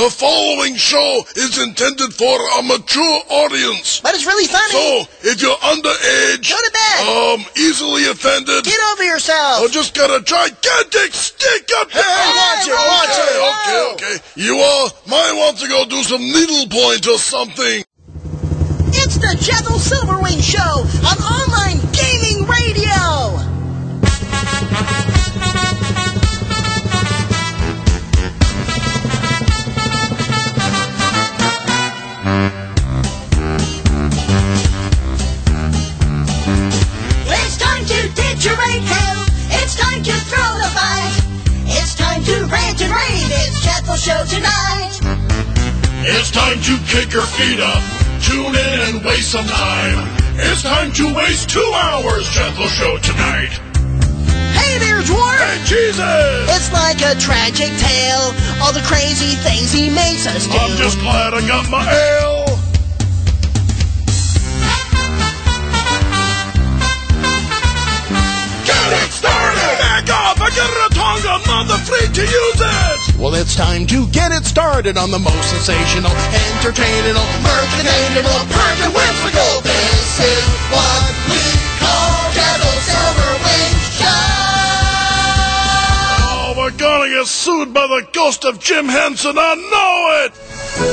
The following show is intended for a mature audience. But it's really funny. So, if you're underage, go to bed. Easily offended, get over yourself. Or just got a gigantic stick up there. Okay. You all might want to go do some needlepoint or something. It's the Jethel Silverwing Show on online gaming radio. It's time to ditch your rage hell. It's time to throw the fight. It's time to rant and rave. It's Jethel Show tonight. It's time to kick your feet up. Tune in and waste some time. It's time to waste 2 hours, Jethel Show tonight. Hey there, Dwarf! Hey, Jesus! It's like a tragic tale, all the crazy things he makes us do. I'm just glad I got my ale. Get it started! Back off! I got a tongue, I'm not afraid to use it! Well, it's time to get it started on the most sensational, entertaining, mirthinational, perfect whimsical. This is what we call Jethel Silverwing Show! Oh, we're gonna get sued by the ghost of Jim Henson, I know it!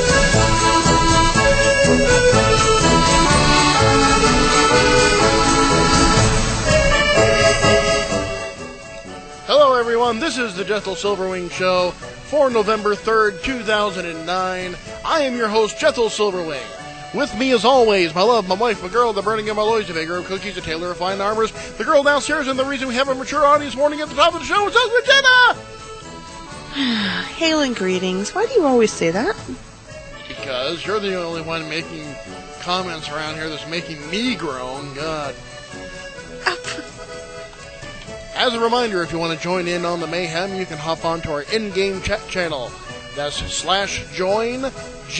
Hello, everyone. This is the Jethel Silverwing Show for November 3rd, 2009. I am your host, Jethel Silverwing. With me, as always, my love, my wife, my girl, the burning of my loins, the baker of cookies, the tailor of fine armors, the girl downstairs, and the reason we have a mature audience morning at the top of the show is us, Jenna! Hail and greetings. Why do you always say that? Because you're the only one making comments around here that's making me groan. God. As a reminder, if you want to join in on the mayhem, you can hop onto our in-game chat channel. That's /join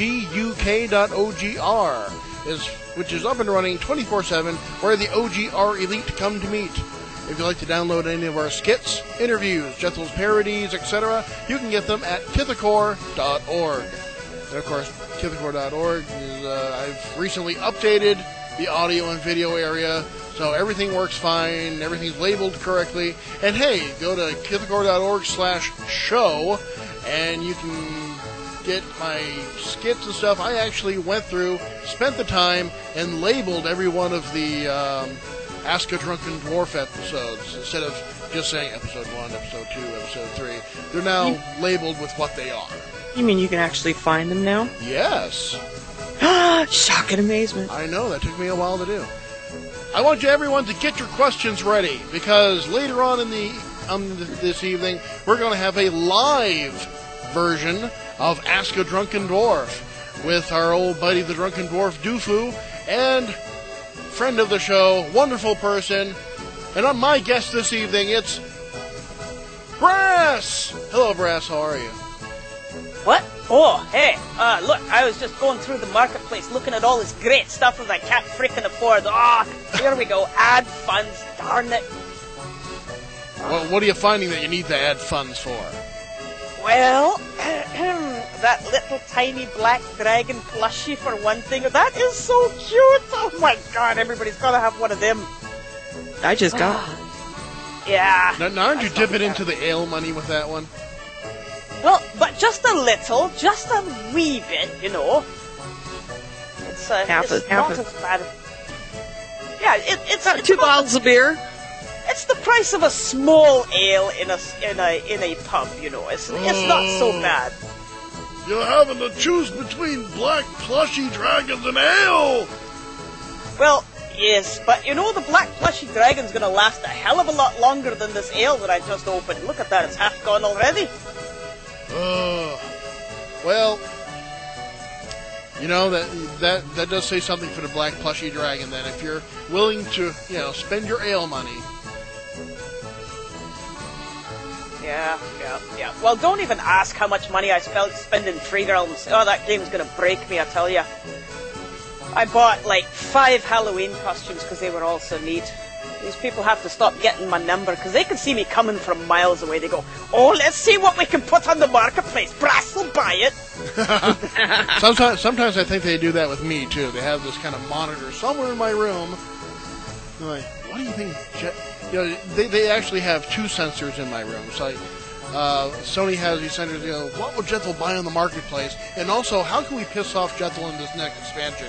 GUK.OGR, which is up and running 24/7, where the OGR elite come to meet. If you'd like to download any of our skits, interviews, Jethel's parodies, etc., you can get them at kithacor.org. And of course, kithacor.org is, I've recently updated the audio and video area, so everything works fine, everything's labeled correctly. And hey, go to kithacor.org/show, and you can get my skits and stuff. I actually went through, spent the time, and labeled every one of the Ask a Drunken Dwarf episodes, instead of just saying episode 1, episode 2, episode 3. They're now labeled with what they are. You mean you can actually find them now? Yes. Shock and amazement. I know, that took me a while to do. I want you everyone to get your questions ready, because later on in this evening, we're going to have a live version of Ask a Drunken Dwarf with our old buddy, the Drunken Dwarf Doofu, and friend of the show, wonderful person, and on my guest this evening, it's Brass! Hello, Brass, how are you? What? Oh, hey, look, I was just going through the marketplace looking at all this great stuff that I can't frickin' afford. Here we go, ad funds, darn it. Well, what are you finding that you need to add funds for? Well, that little tiny black dragon plushie for one thing, that is so cute. Oh my god, everybody's gotta have one of them. I just got one. Yeah. Now aren't you dipping into the ale money with that one? Well, but just a little, just a wee bit, you know. It's not as bad. Yeah, it's about 2 bottles of beer. It's the price of a small ale in a pub, you know. It's not so bad. You're having to choose between black plushy dragons and ale. Well, yes, but you know the black plushy dragon's gonna last a hell of a lot longer than this ale that I just opened. Look at that, it's half gone already. Well, you know, that does say something for the black plushy dragon, then. If you're willing to, spend your ale money. Yeah. Well, don't even ask how much money I spend in Free Realms. Oh, that game's gonna break me, I tell ya. I bought like 5 Halloween costumes because they were all so neat. These people have to stop getting my number because they can see me coming from miles away. They go, oh, let's see what we can put on the marketplace. Brass will buy it. Sometimes I think they do that with me too. They have this kind of monitor somewhere in my room. They're like, what do you think? They actually have 2 sensors in my room. It's like Sony has these sensors. What will Jethel buy on the marketplace? And also, how can we piss off Jethel in this next expansion?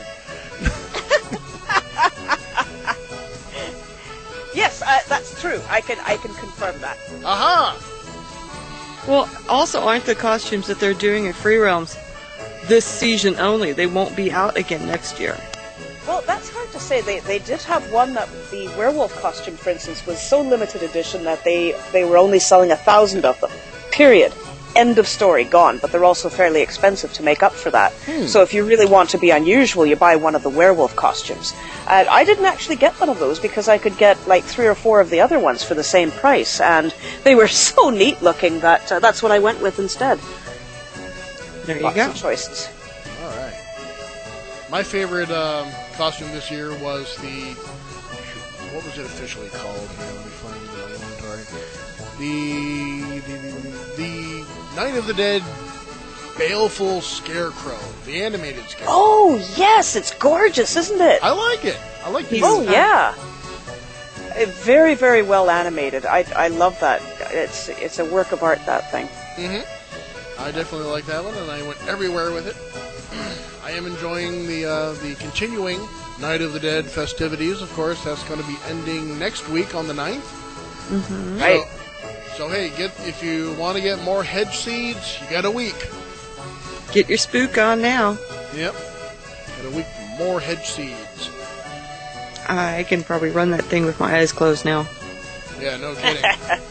Yes, that's true. I can confirm that. Aha! Well, also, aren't the costumes that they're doing in Free Realms this season only? They won't be out again next year. Well, that's hard to say. They did have one that the werewolf costume, for instance, was so limited edition that they were only selling 1,000 of them. Period. End of story. Gone. But they're also fairly expensive to make up for that. So if you really want to be unusual, you buy one of the werewolf costumes. I didn't actually get one of those because I could get like 3 or 4 of the other ones for the same price, and they were so neat looking that that's what I went with instead. There you Lots go. of choices. All right. My favorite costume this year was the... What was it officially called? Here, let me find the inventory. The Night of the Dead Baleful Scarecrow. The animated Scarecrow. Oh, yes, it's gorgeous, isn't it? I like it. I like these. Oh, yeah. Very, very well animated. I love that. It's a work of art, that thing. Mm-hmm. I definitely like that one, and I went everywhere with it. I am enjoying the continuing Night of the Dead festivities. Of course, that's going to be ending next week on the 9th. Mm-hmm. Right. So hey, if you want to get more hedge seeds, you got a week. Get your spook on now. Yep. Got a week for more hedge seeds. I can probably run that thing with my eyes closed now. Yeah, no kidding.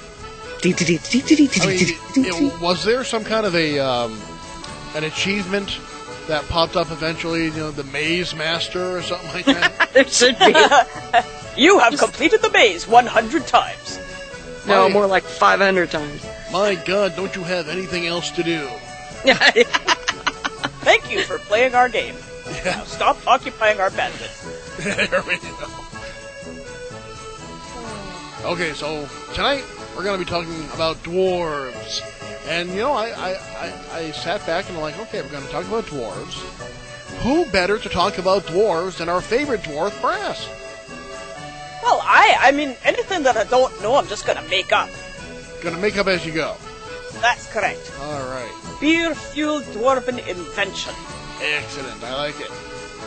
Was there some kind of an achievement that popped up eventually? The Maze Master or something like that? There should be. You have completed the maze 100 times. No, more like 500 times. My God, don't you have anything else to do? Thank you for playing our game. Yeah. Now stop occupying our bandwidth. There we go. Okay, so tonight we're going to be talking about dwarves. And, I sat back and I'm like, okay, we're going to talk about dwarves. Who better to talk about dwarves than our favorite dwarf, Brass? Well, I mean, anything that I don't know, I'm just going to make up. Going to make up as you go. That's correct. All right. Beer-fueled dwarven invention. Excellent. I like it.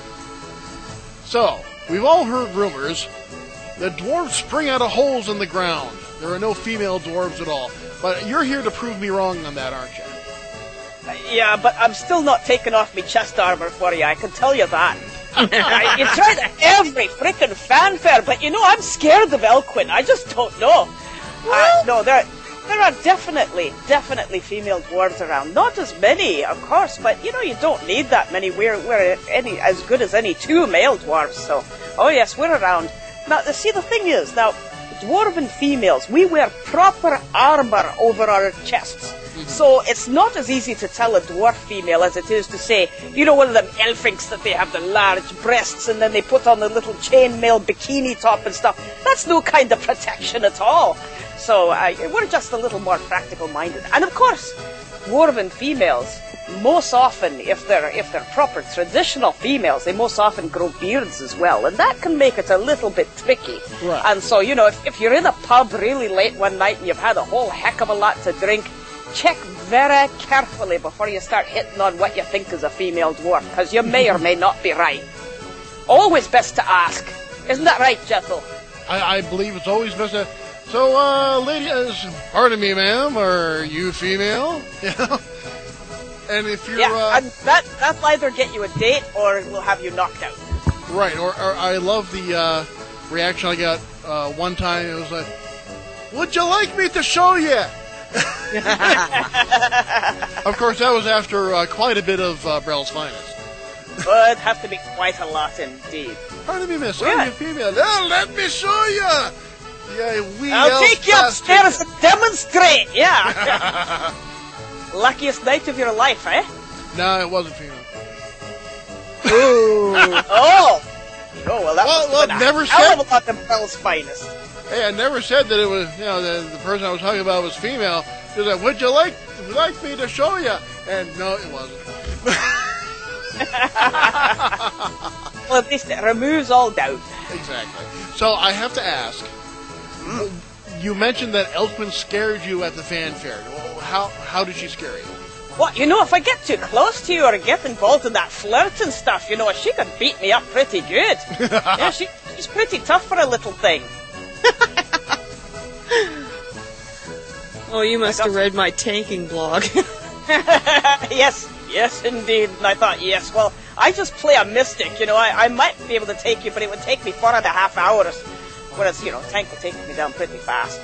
So, we've all heard rumors that dwarves spring out of holes in the ground. There are no female dwarves at all. But you're here to prove me wrong on that, aren't you? Yeah, but I'm still not taking off my chest armor for you, I can tell you that. You tried every frickin' fanfare, but I'm scared of Elquin. I just don't know. No, there are definitely female dwarves around. Not as many, of course, but you don't need that many. We're as good as any 2 male dwarves, so oh yes, we're around. Now, see, the thing is, dwarven females, we wear proper armor over our chests. So it's not as easy to tell a dwarf female as it is to say, one of them elfinks that they have the large breasts and then they put on the little chainmail bikini top and stuff. That's no kind of protection at all. So we're just a little more practical minded. And of course, dwarven females, most often, if they're proper traditional females, they most often grow beards as well, and that can make it a little bit tricky. Right. And so, if you're in a pub really late one night and you've had a whole heck of a lot to drink, check very carefully before you start hitting on what you think is a female dwarf, because you may or may not be right. Always best to ask. Isn't that right, Jethel? I believe it's always best to... So, ladies, pardon me, ma'am, are you female? And if you're... and that'll either get you a date or it will have you knocked out. Right, or I love the reaction I got one time. It was like, would you like me to show you? Of course, that was after quite a bit of Brell's Finest. Would have to be quite a lot indeed. Pardon me, miss, are you female? No, let me show you! I'll take you upstairs and demonstrate, yeah! Luckiest night of your life, eh? No, it wasn't female. Ooh. Oh, well, that was never hell of a lot of Brell's Finest. Hey, I never said that it was, the person I was talking about was female. She's like, would you like me to show you? And no, it wasn't. Well, at least it removes all doubt. Exactly. So I have to ask, you mentioned that Elfman scared you at the fanfare. How did she scare you? What, if I get too close to you or get involved in that flirt and stuff, she could beat me up pretty good. Yeah, she's pretty tough for a little thing. Oh, you must have read my tanking blog. Yes, indeed. And I thought, yes, well, I just play a mystic, I might be able to take you, but it would take me 4.5 hours. Whereas, Tank will take me down pretty fast.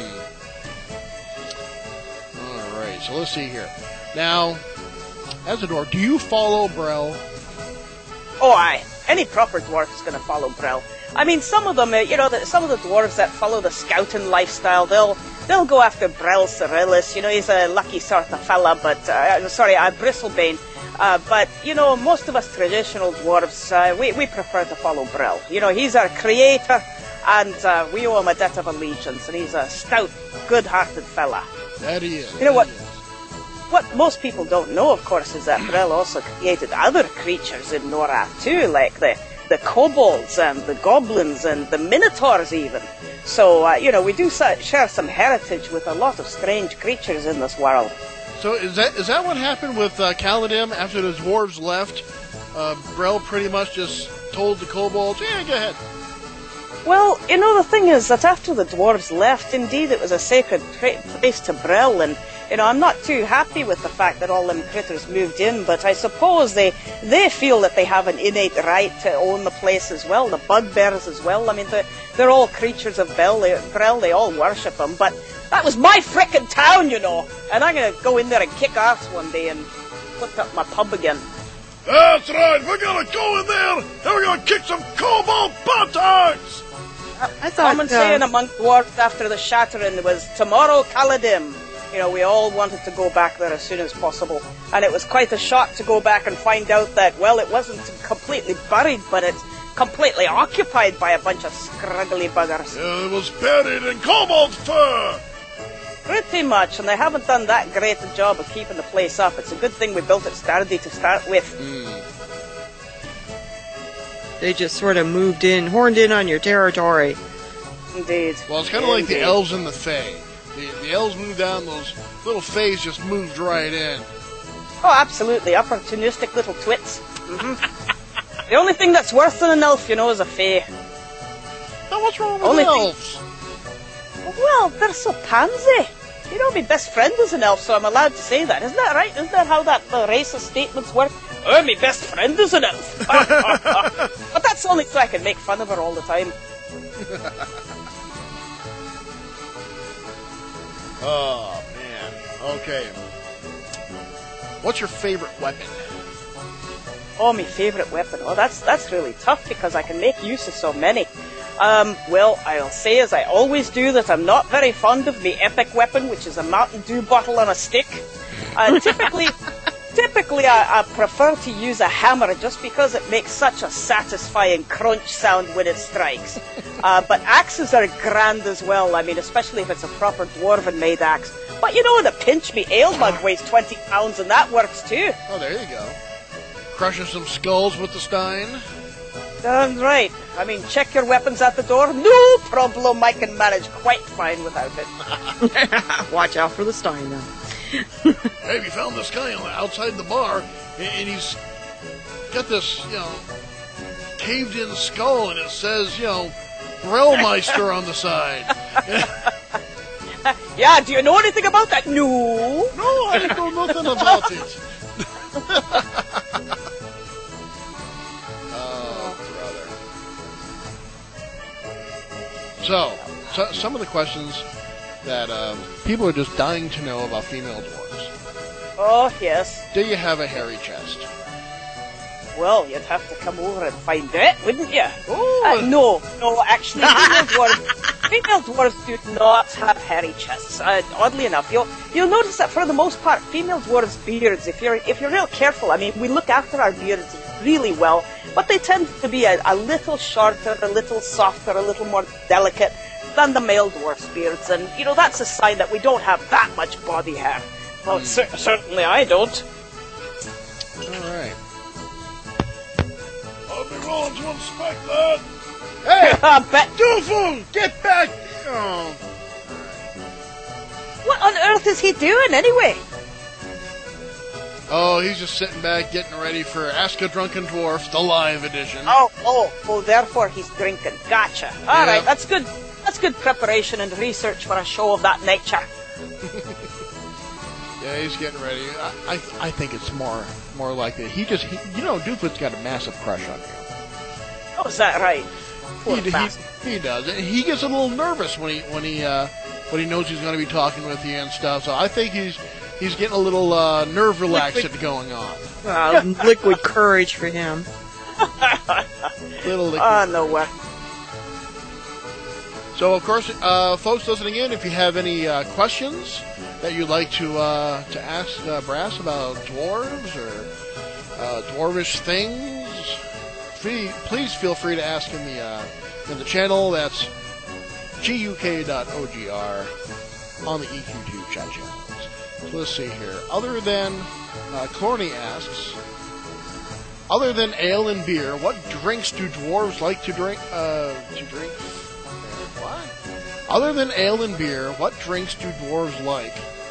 All right, so let's see here. Now, as a dwarf, do you follow Brel? Oh, aye. Any proper dwarf is going to follow Brel. I mean, some of them, some of the dwarves that follow the scouting lifestyle, they'll go after Brel Cyrillus. He's a lucky sort of fella, but, Bristlebane. But, most of us traditional dwarves, we prefer to follow Brel. He's our creator, and we owe him a debt of allegiance, and he's a stout, good-hearted fella. That he is. You know what? What most people don't know, of course, is that Brel also created other creatures in Norath too, like the kobolds and the goblins and the minotaurs even. So, we do share some heritage with a lot of strange creatures in this world. So is that what happened with Caladim after the dwarves left? Brel pretty much just told the kobolds, yeah, go ahead. Well, the thing is that after the dwarves left, indeed, it was a sacred place to Brel, and, I'm not too happy with the fact that all them critters moved in, but I suppose they feel that they have an innate right to own the place as well, the bugbears as well. I mean, they're all creatures of Brel, they all worship them, but that was my frickin' town, and I'm gonna go in there and kick ass one day and put up my pub again. That's right, we're gonna go in there, and we're gonna kick some kobold buttocks! I thought Common saying among dwarves after the shattering was, tomorrow Caladim. We all wanted to go back there as soon as possible. And it was quite a shock to go back and find out that, well, it wasn't completely buried, but it's completely occupied by a bunch of scruggly buggers. Yeah, it was buried in kobold fur! Pretty much, and they haven't done that great a job of keeping the place up. It's a good thing we built it sturdy to start with. They just sort of moved in, horned in on your territory. Indeed. Well, it's kind of like the elves and the fae. The elves moved down, those little faes just moved right in. Oh, absolutely. Opportunistic little twits. Mm-hmm. The only thing that's worse than an elf, is a fae. Now, what's wrong with elves? Well, they're so pansy. My best friend is an elf, so I'm allowed to say that. Isn't that right? Isn't that how that racist statements work? Oh, my best friend is an elf. But that's only so I can make fun of her all the time. Oh, man. Okay. What's your favorite weapon? Oh, my favourite weapon. Oh, that's really tough because I can make use of so many. Well, I'll say as I always do that I'm not very fond of the epic weapon, which is a Mountain Dew bottle on a stick. Typically, I prefer to use a hammer just because it makes such a satisfying crunch sound when it strikes. But axes are grand as well, especially if it's a proper dwarven-made axe. But in a pinch, me ale mug weighs 20 pounds and that works too. Oh, there you go. Crushing some skulls with the stein. Darn right. Check your weapons at the door. No problem, I can manage quite fine without it. Watch out for the stein now. Hey, we found this guy outside the bar, and he's got this, caved-in skull, and it says, Brelmeister on the side. Yeah, do you know anything about that? No. No, I know nothing about it. So, some of the questions that people are just dying to know about female dwarves. Oh, yes. Do you have a hairy chest? Well, you'd have to come over and find it, wouldn't you? Oh. No, actually, female dwarves do not have hairy chests. Oddly enough, you'll notice that for the most part, female dwarves' beards, if you're real careful, we look after our beards really well, but they tend to be a little shorter, a little softer, a little more delicate. than the male dwarf's beards, and, that's a sign that we don't have that much body hair. Well, certainly I don't. Alright. I'll be willing to inspect that. Hey! I bet. Doofus! Get back! Oh. What on earth is he doing, anyway? Oh, he's just sitting back getting ready for Ask a Drunken Dwarf, the live edition. Oh, therefore he's drinking. Gotcha. All right, that's good. That's good preparation and research for a show of that nature. Yeah, he's getting ready. I think it's more likely. Doofus got a massive crush on you. Oh, is that right? He does. He gets a little nervous when he knows he's going to be talking with you and stuff. So I think he's getting a little nerve relaxant going on. Liquid courage for him. Little liquid. No way. So of course, folks listening in, if you have any questions that you'd like to ask Brass about dwarves or dwarvish things, please feel free to ask in the channel. That's guk.ogr on the EQ2 chat channels. So let's see here. Other than Clorny asks, other than ale and beer, what drinks do dwarves like to drink? What? Other than ale and beer, what drinks do dwarves like?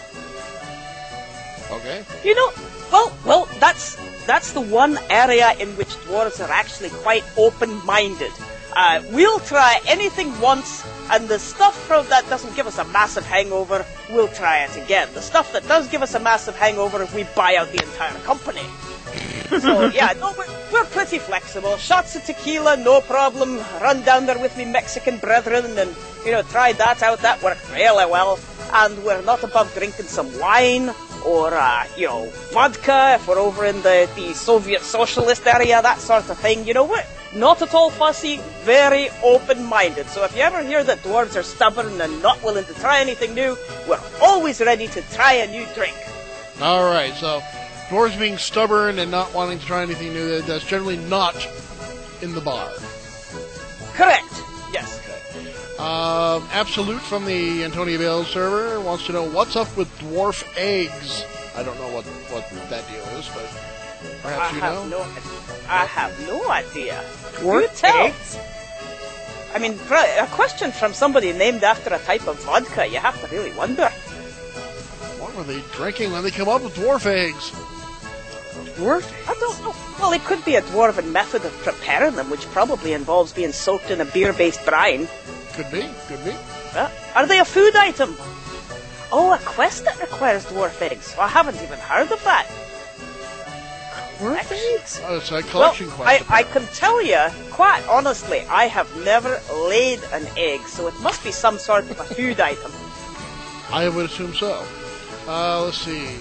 Okay. Well, that's the one area in which dwarves are actually quite open-minded. We'll try anything once, and the stuff that doesn't give us a massive hangover, we'll try it again. The stuff that does give us a massive hangover, we buy out the entire company. So, we're pretty flexible. Shots of tequila, no problem. Run down there with me Mexican brethren and, try that out. That worked really well. And we're not above drinking some wine or, vodka if we're over in the Soviet socialist area, that sort of thing. We're not at all fussy, very open-minded. So if you ever hear that dwarves are stubborn and not willing to try anything new, we're always ready to try a new drink. All right, so dwarves being stubborn and not wanting to try anything new, that's generally not in the bar. Correct. Yes. Absolute from the Antonia Bales server wants to know what's up with dwarf eggs. I don't know what that deal is, but perhaps you know. I have no idea. Dwarf eggs? I mean, a question from somebody named after a type of vodka, you have to really wonder. What were they drinking when they come up with dwarf eggs? Dwarf? I don't know. Well, it could be a dwarven method of preparing them, which probably involves being soaked in a beer-based brine. Could be. Are they a food item? Oh, a quest that requires dwarf eggs. I haven't even heard of that. Dwarf eggs? Oh, it's a collection quest. I can tell you, quite honestly, I have never laid an egg, so it must be some sort of a food item. I would assume so. Let's see.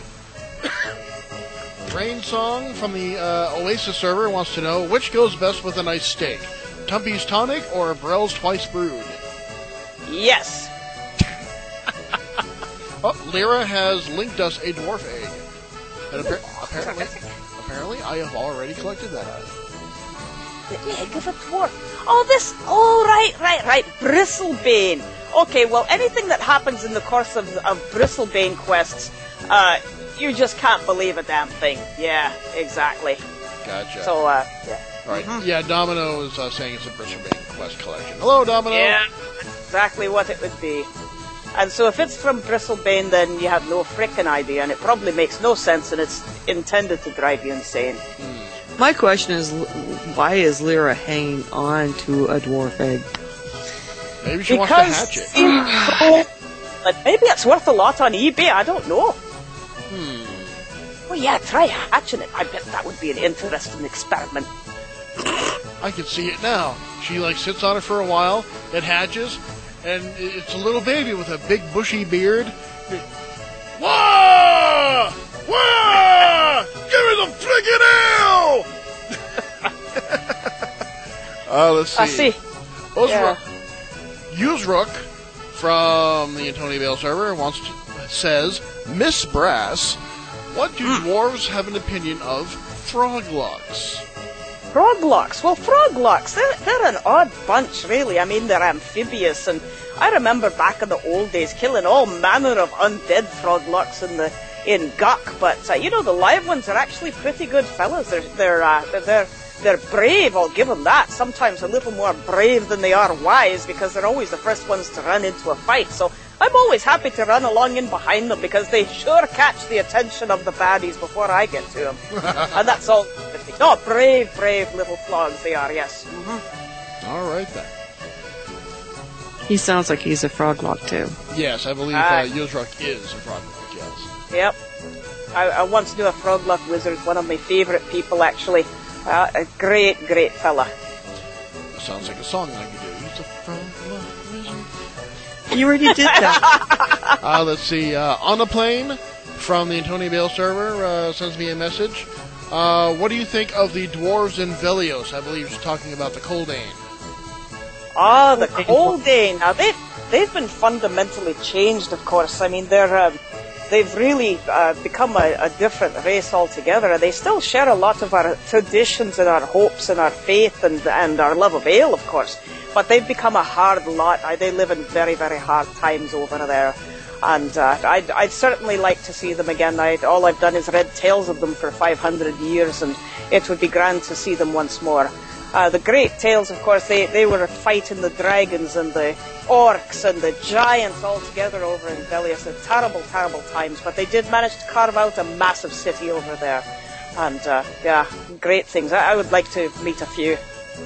Rain Song from the Oasis server wants to know which goes best with a nice steak, Tumpy's Tonic or Brell's Twice Brewed? Yes. Lyra has linked us a dwarf egg. And apparently I have already collected that item. The egg of a dwarf. Right. Bristlebane. Okay, well, anything that happens in the course of Bristlebane quests, you just can't believe a damn thing. Yeah, exactly. Gotcha. So, yeah. Right. Mm-hmm. Yeah, Domino is saying it's a Bristlebane quest collection. Hello, Domino. Yeah, that's exactly what it would be. And so if it's from Bristlebane, then you have no frickin' idea, and it probably makes no sense, and it's intended to drive you insane. My question is, why is Lyra hanging on to a dwarf egg? Maybe she wants to hatch it. Maybe it's worth a lot on eBay, I don't know. Oh yeah, try hatching it. I bet that would be an interesting experiment. I can see it now. She sits on it for a while, it hatches, and it's a little baby with a big bushy beard. Wah! Wah! Give me the friggin' ale! Let's see. I see. Userook from the Antonia Bale server says, Miss Brass, what do dwarves have an opinion of froglocks? Froglocks. Well, Froglocks, they're an odd bunch, really. I mean, they're amphibious, and I remember back in the old days killing all manner of undead Froglocks in Guck, but the live ones are actually pretty good fellas. They're brave, I'll give them that. Sometimes a little more brave than they are wise, because they're always the first ones to run into a fight. So I'm always happy to run along in behind them, because they sure catch the attention of the baddies before I get to them. And that's all. No, brave little flogs they are, yes. Mm-hmm. All right, then. He sounds like he's a Froglock, too. Yes, I believe Yozruk is a Froglock, yes. Yep. I once knew a Froglock wizard, one of my favourite people, actually. A great fella. That sounds like a song I could do. He's a Froglock wizard. You already did that. Let's see. On the plane from the Antonia Bale server sends me a message. What do you think of the dwarves in Velios? I believe she's talking about the Coldane. Ah, the Coldane. Now they've been fundamentally changed, of course. I mean, they've really become a different race altogether. They still share a lot of our traditions and our hopes and our faith and our love of ale, of course. But they've become a hard lot. They live in very, very hard times over there. And I'd certainly like to see them again. All I've done is read tales of them for 500 years, and it would be grand to see them once more. The great tales, of course, they were fighting the dragons and the orcs and the giants all together over in Velios. They're terrible times, but they did manage to carve out a massive city over there. And, great things. I would like to meet a few.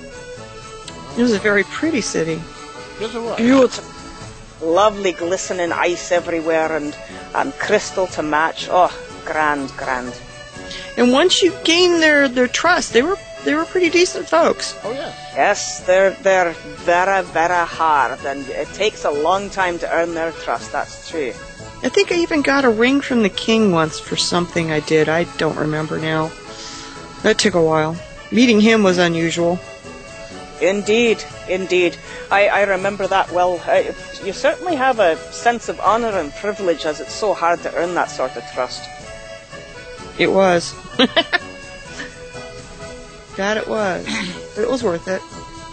It was a very pretty city. Yes, it was. Beautiful. Lovely glistening ice everywhere and crystal to match. Oh, grand. And once you gain their trust, they were pretty decent folks. Oh, yes. Yes, they're very, very hard, and it takes a long time to earn their trust, that's true. I think I even got a ring from the king once for something I did. I don't remember now. That took a while. Meeting him was unusual. Indeed. I remember that well. You certainly have a sense of honor and privilege, as it's so hard to earn that sort of trust. It was. That it was. But it was worth it.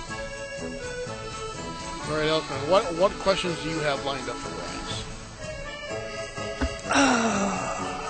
All right, Elkman, what questions do you have lined up for us?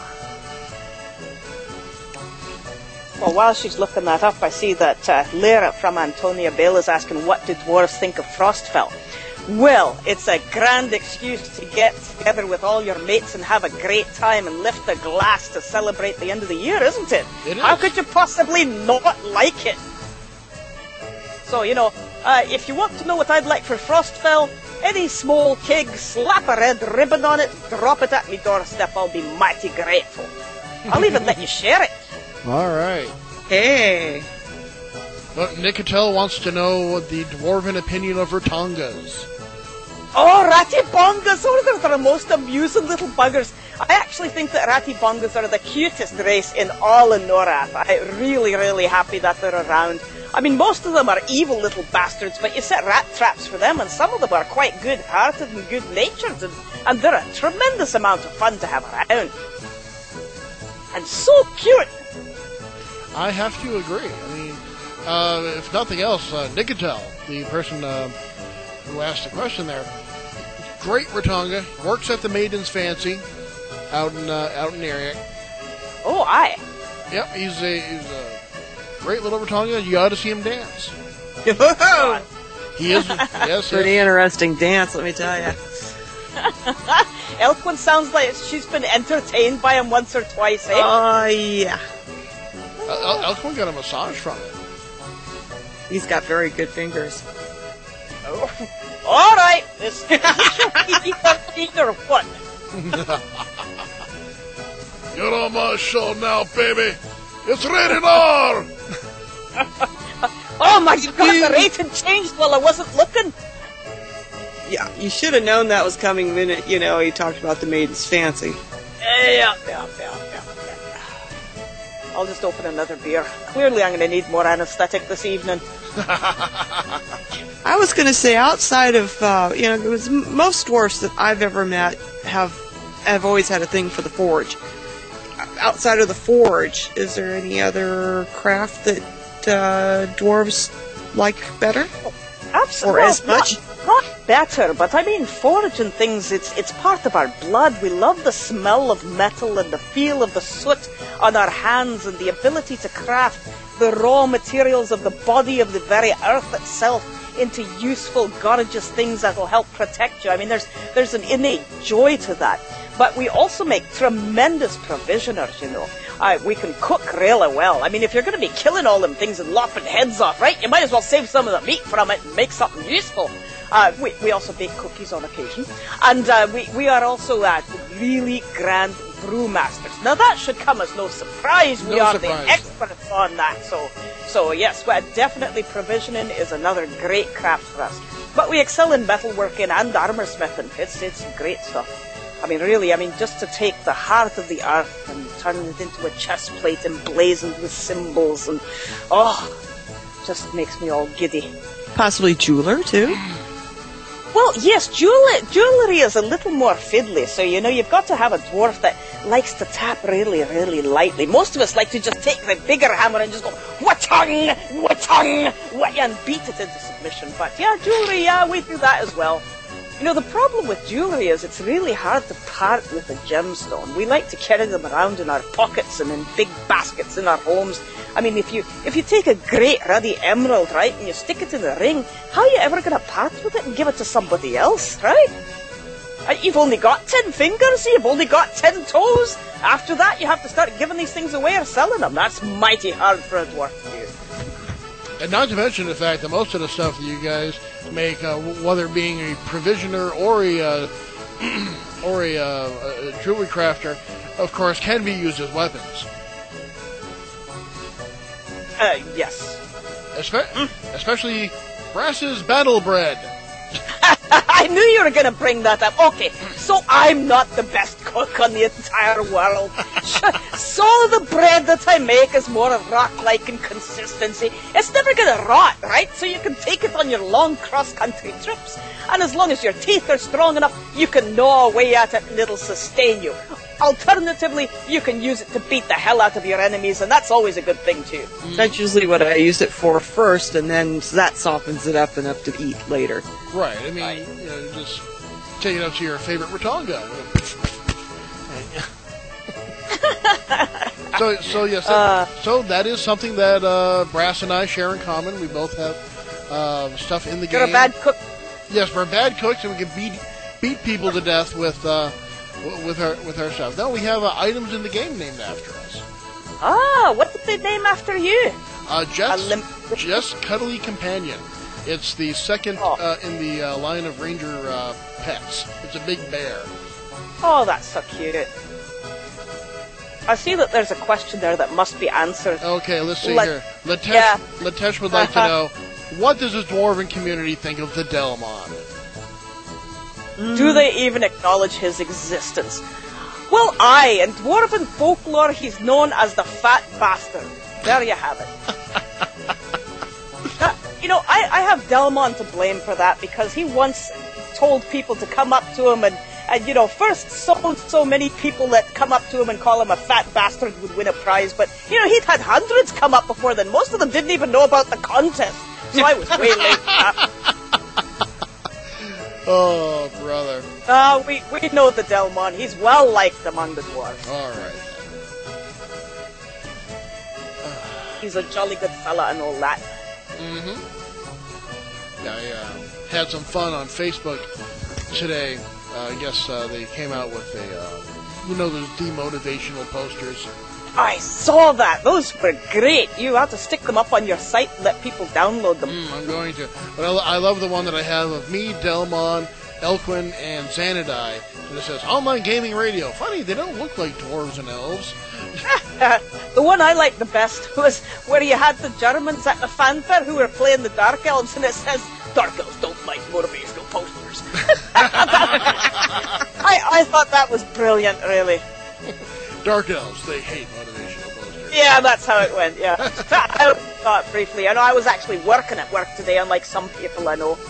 Well, while she's looking that up, I see that Lyra from Antonia Bale is asking, what do dwarves think of Frostfell? Well, it's a grand excuse to get together with all your mates and have a great time and lift a glass to celebrate the end of the year, isn't it? It is. How could you possibly not like it? So, if you want to know what I'd like for Frostfell, any small keg, slap a red ribbon on it, drop it at me doorstep, I'll be mighty grateful. I'll even let you share it. All right. Hey. Nicotel wants to know the dwarven opinion of Ratongas. Oh, Ratibongas! Oh, they're the most amusing little buggers. I actually think that Ratibongas are the cutest race in all of Norath. I'm really happy that they're around. I mean, most of them are evil little bastards, but you set rat traps for them, and some of them are quite good-hearted and good-natured, and they're a tremendous amount of fun to have around. And so cute! I have to agree. I mean, if nothing else, Nicotel, the person who asked the question there, great Ratonga, works at the Maiden's Fancy out in Ariak. Oh, aye. Yep, he's a great little Ratonga. You ought to see him dance. He is, yes. Pretty interesting dance, let me tell you. Elkwin sounds like she's been entertained by him once or twice, eh? Oh, yeah. Elkwin got a massage from it. He's got very good fingers. Oh. All right, is this your TV or what? You're on my show now, baby. It's rated R. Oh my God, the rating changed while I wasn't looking. Yeah, you should have known that was coming the minute, he talked about the Maiden's Fancy. Yeah. I'll just open another beer. Clearly I'm going to need more anesthetic this evening. I was going to say, outside of, it was most dwarfs that I've ever met have always had a thing for the forge. Outside of the forge, is there any other craft that dwarves like better? Absolutely. Or as much? Not better, but I mean, foraging things, it's part of our blood. We love the smell of metal and the feel of the soot on our hands and the ability to craft the raw materials of the body of the very earth itself into useful, gorgeous things that will help protect you. I mean, there's an innate joy to that. But we also make tremendous provisioners, you know. We can cook really well. I mean, if you're going to be killing all them things and lopping heads off, right, you might as well save some of the meat from it and make something useful. We also bake cookies on occasion. And we are also really grand brewmasters. Now, that should come as no surprise. We are the experts on that. So yes, definitely provisioning is another great craft for us. But we excel in metalworking and armor smithing. It's great stuff. I mean, really, just to take the heart of the earth and turn it into a chest plate emblazoned with symbols and, just makes me all giddy. Possibly jeweler, too? Well, yes, jewellery is a little more fiddly, so, you know, you've got to have a dwarf that likes to tap really, really lightly. Most of us like to just take the bigger hammer and just go, watong, and beat it into submission. But, yeah, jewellery, we do that as well. You know, the problem with jewellery is it's really hard to part with a gemstone. We like to carry them around in our pockets and in big baskets in our homes. I mean, if you take a great ruddy emerald, right, and you stick it in a ring, how are you ever going to part with it and give it to somebody else, right? You've only got 10 fingers, you've only got 10 toes. After that, you have to start giving these things away or selling them. That's mighty hard for a dwarf to do. And not to mention the fact that most of the stuff that you guys make, whether being a provisioner or a jewelry crafter, of course, can be used as weapons. Yes. Especially Brass's battle bread. I knew you were going to bring that up. Okay, so I'm not the best cook on the entire world. So the bread that I make is more rock-like in consistency. It's never going to rot, right? So you can take it on your long cross-country trips. And as long as your teeth are strong enough, you can gnaw away at it and it'll sustain you. Alternatively, you can use it to beat the hell out of your enemies, and that's always a good thing, too. That's usually what I use it for first, and then that softens it up enough to eat later. Right. I mean, you know, just take it up to your favorite Ratonga. So that is something that Brass and I share in common. We both have stuff in the game. You're a bad cook. Yes, we're bad cooks, and we can beat people to death with our stuff. Now we have items in the game named after us. What did they name after you? Jess Cuddly Companion. It's the second in the line of ranger pets. It's a big bear. Oh, that's so cute. I see that there's a question there that must be answered. Okay, let's see here. Latesh would like to know, what does the dwarven community think of the Delmon? Do they even acknowledge his existence? Well, aye, in dwarven folklore, he's known as the Fat Bastard. There you have it. You know, I have Delmon to blame for that, because he once told people to come up to him and you know, first so many people that come up to him and call him a fat bastard would win a prize, but, you know, he'd had hundreds come up before then. Most of them didn't even know about the contest, so I was way late for that. Oh, brother. We know the Delmon. He's well liked among the dwarves. All right. He's a jolly good fella and all that. Mm-hmm. I had some fun on Facebook today. I guess they came out with those demotivational posters. I saw that. Those were great. You have to stick them up on your site and let people download them. I'm going to. But I love the one that I have of me, Delmon, Elquin, and Xanadai. And it says, online gaming radio. Funny, they don't look like dwarves and elves. The one I liked the best was where you had the Germans at the fanfare who were playing the Dark Elves, and it says, Dark Elves don't like motivational posters. I thought that was brilliant, really. Dark Elves, they hate motivational posters. Yeah, that's how it went, yeah. I thought briefly. I know I was actually working at work today, unlike some people I know.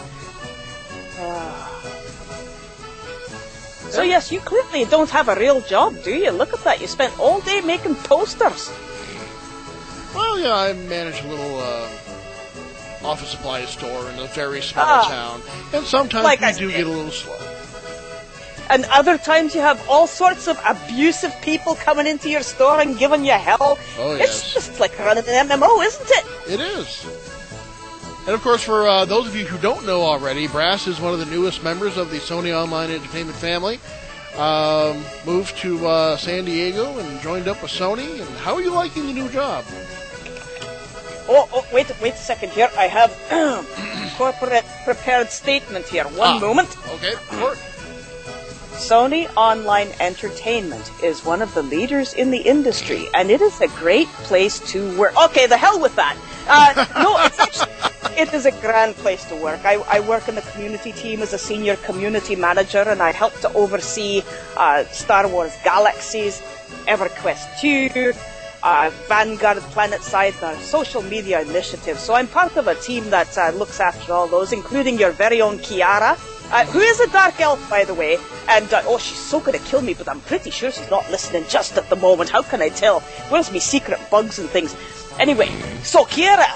So yes, you clearly don't have a real job, do you? Look at that, you spent all day making posters. Well, yeah, I manage a little office supply store in a very small town, and sometimes we do get a little slow. And other times you have all sorts of abusive people coming into your store and giving you hell. Oh, yes. It's just like running an MMO, isn't it? It is. And of course, for those of you who don't know already, Brass is one of the newest members of the Sony Online Entertainment family. Moved to San Diego and joined up with Sony. And how are you liking the new job? Oh, wait a second here. I have corporate prepared statement here. One moment. Okay, work. Sony Online Entertainment is one of the leaders in the industry, and it is a great place to work. Okay, the hell with that. No, it's actually, it is a grand place to work. I work in the community team as a senior community manager, and I help to oversee Star Wars Galaxies, EverQuest 2, Vanguard PlanetSide, our social media initiative. So I'm part of a team that looks after all those, including your very own Kiara, who is a dark elf, by the way. And, she's so going to kill me, but I'm pretty sure she's not listening just at the moment. How can I tell? Where's me secret bugs and things? Anyway, so Kiara.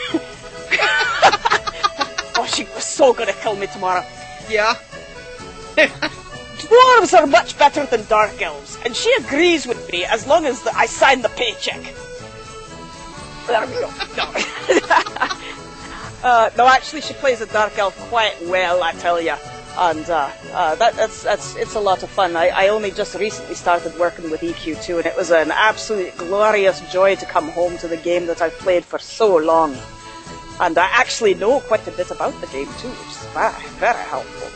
She was so going to kill me tomorrow. Yeah. Dwarves are much better than dark elves, and she agrees with me as long as I sign the paycheck. There we go. No. No, actually, she plays a dark elf quite well, I tell you. And it's a lot of fun. I only just recently started working with EQ2, and it was an absolute glorious joy to come home to the game that I've played for so long. And I actually know quite a bit about the game too, which is very, very helpful.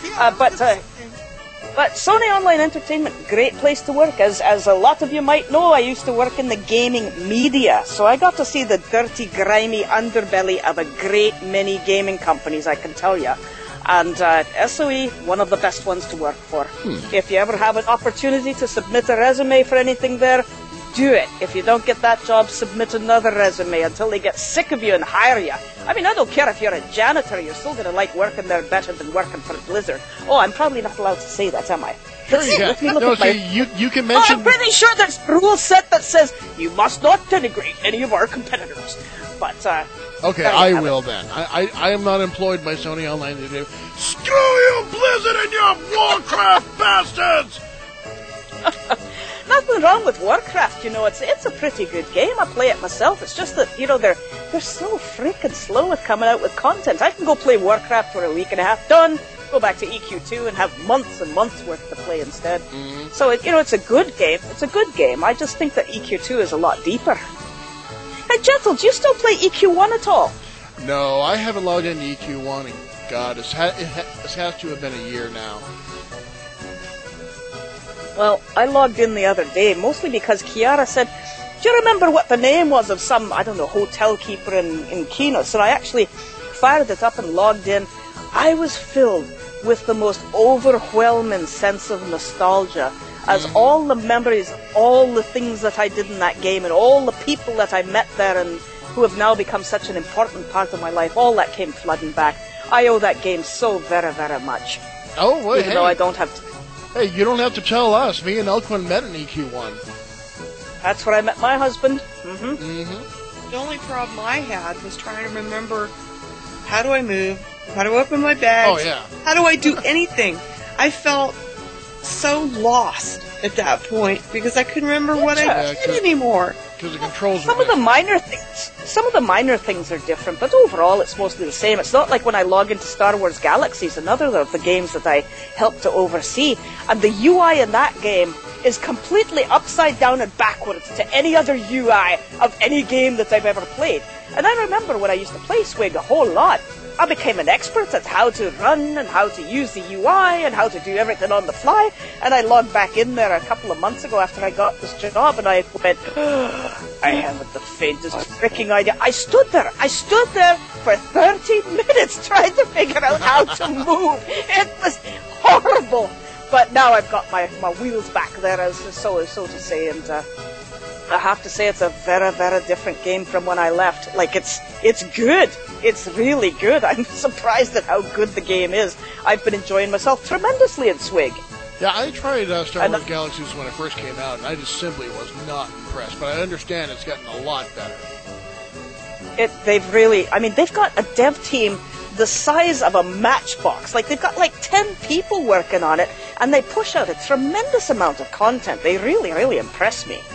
But Sony Online Entertainment, great place to work. As a lot of you might know, I used to work in the gaming media, so I got to see the dirty, grimy underbelly of a great many gaming companies, I can tell you. And SOE, one of the best ones to work for. If you ever have an opportunity to submit a resume for anything there, do it. If you don't get that job, submit another resume until they get sick of you and hire you. I mean, I don't care if you're a janitor, you're still going to like working there better than working for Blizzard. Oh, I'm probably not allowed to say that, am I? Sure you can. No, you can mention... Oh, I'm pretty sure there's a rule set that says you must not denigrate any of our competitors. But, okay, I will then. I am not employed by Sony Online to do... Screw you, Blizzard, and your Warcraft bastards! Nothing wrong with Warcraft, you know, it's a pretty good game. I play it myself. It's just that, you know, they're so freaking slow with coming out with content. I can go play Warcraft for a week and a half, done, go back to EQ2 and have months and months worth to play instead. Mm-hmm. So, it's a good game. It's a good game. I just think that EQ2 is a lot deeper. Hey, Gentle, do you still play EQ1 at all? No, I haven't logged into EQ1 and God, it has to have been a year now. Well, I logged in the other day, mostly because Kiara said, do you remember what the name was of some, I don't know, hotel keeper in Kino? So I actually fired it up and logged in. I was filled with the most overwhelming sense of nostalgia as all the memories, all the things that I did in that game and all the people that I met there and who have now become such an important part of my life, all that came flooding back. I owe that game so very, very much. Oh, well, even though I don't have to... Hey, you don't have to tell us. Me and Elquin met in EQ1. That's where I met my husband. The only problem I had was trying to remember, how do I move? How do I open my bags? Oh, yeah. How do I do anything? I felt so lost at that point because I couldn't remember what I did anymore. Because the controls Some of the minor things are different, but overall it's mostly the same. It's not like when I log into Star Wars Galaxies, another of the games that I help to oversee, and the UI in that game is completely upside down and backwards to any other UI of any game that I've ever played. And I remember when I used to play Swig a whole lot, I became an expert at how to run and how to use the UI and how to do everything on the fly. And I logged back in there a couple of months ago after I got this job, and I went, I haven't the faintest freaking idea. I stood there for 30 minutes trying to figure out how to move. It was horrible. But now I've got my wheels back there, as so to say, and I have to say it's a very, very different game from when I left. Like, it's good. It's really good. I'm surprised at how good the game is. I've been enjoying myself tremendously in Swig. Yeah, I tried Star Wars Galaxies when it first came out, and I just simply was not impressed. But I understand it's gotten a lot better. They've got a dev team the size of a matchbox. Like, they've got 10 people working on it, and they push out a tremendous amount of content. They really, really impress me.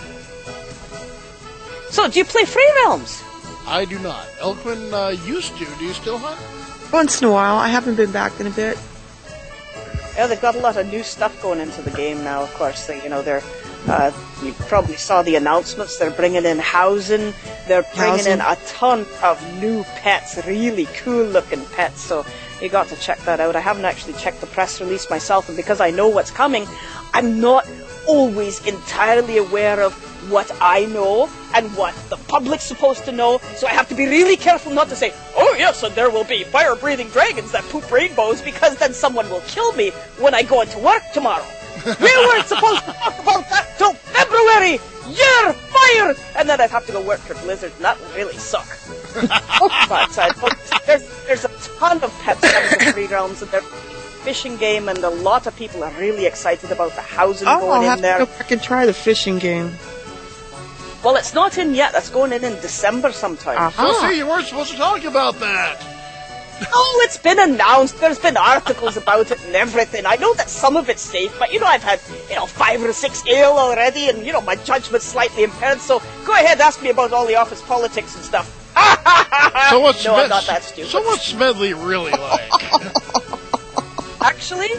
So, do you play Free Realms? I do not. Elquin used to. Do you still hunt? Once in a while. I haven't been back in a bit. Yeah, they've got a lot of new stuff going into the game now, of course. You probably saw the announcements. They're bringing in housing. They're bringing in a ton of new pets, really cool-looking pets. So you got to check that out. I haven't actually checked the press release myself, and because I know what's coming, I'm not always entirely aware of what I know and what the public's supposed to know. So I have to be really careful not to say, "Oh yes, and there will be fire-breathing dragons that poop rainbows," because then someone will kill me when I go into work tomorrow. We weren't supposed to talk about that till February! Year fire! And then I'd have to go work for Blizzard, and that would really suck. But there's a ton of pets coming to Free Realms, and they're fishing game, and a lot of people are really excited about the housing going in there. I'll have to go back and try the fishing game. Well, it's not in yet. That's going in December sometime. So see, you weren't supposed to talk about that. Oh, it's been announced. There's been articles about it and everything. I know that some of it's safe, but I've had 5 or 6 ale already, and my judgment's slightly impaired. So go ahead, ask me about all the office politics and stuff. So what's I'm not that stupid. So what's Smedley really like? Actually,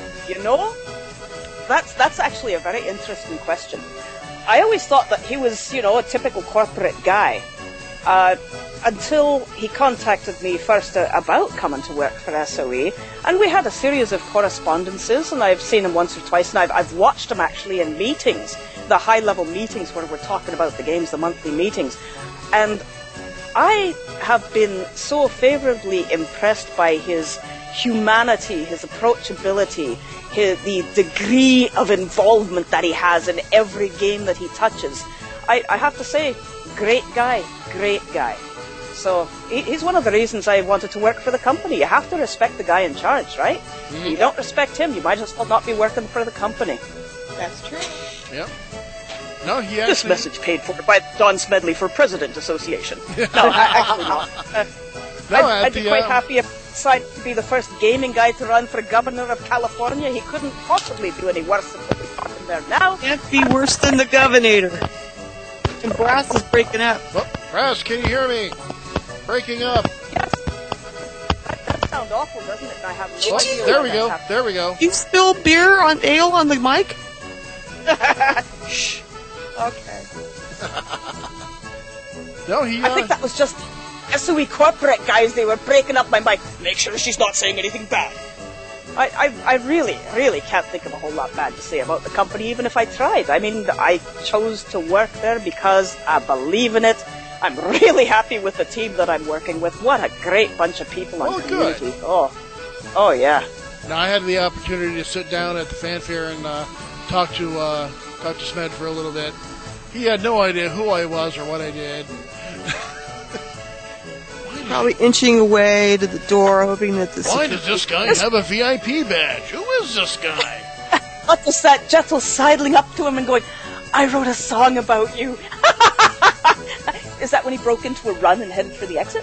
that's actually a very interesting question. I always thought that he was, a typical corporate guy. Until he contacted me first about coming to work for SOE, and we had a series of correspondences, and I've seen him once or twice, and I've watched him actually in meetings, the high-level meetings where we're talking about the games, the monthly meetings, and I have been so favourably impressed by his humanity, his approachability, the degree of involvement that he has in every game that he touches. I have to say, great guy. So he's one of the reasons I wanted to work for the company. You have to respect the guy in charge, right? Mm-hmm. If you don't respect him, you might as well not be working for the company. That's true. Yep. No, he actually... This message paid for by Don Smedley for President Association. No, actually not. I'd be quite happy if he decided to be the first gaming guy to run for governor of California. He couldn't possibly do any worse than what we've got in there now. Can't be worse than the governor. And Brass is breaking up. Oh, Brass, can you hear me? Breaking up. Yes. That sounds awful, doesn't it? I have no idea. There we go. You spill ale on the mic? Shh. Okay. No, I think that was just SOE corporate guys. They were breaking up my mic. Make sure she's not saying anything bad. I really, really can't think of a whole lot bad to say about the company, even if I tried. I mean, I chose to work there because I believe in it. I'm really happy with the team that I'm working with. What a great bunch of people on community. Good. Oh, yeah. Now, I had the opportunity to sit down at the fanfare and talk to Smed for a little bit. He had no idea who I was or what I did. Probably inching away to the door, hoping that the... Why does this guy have a VIP badge? Who is this guy? What was that? Jettel sidling up to him and going, "I wrote a song about you." Is that when he broke into a run and headed for the exit?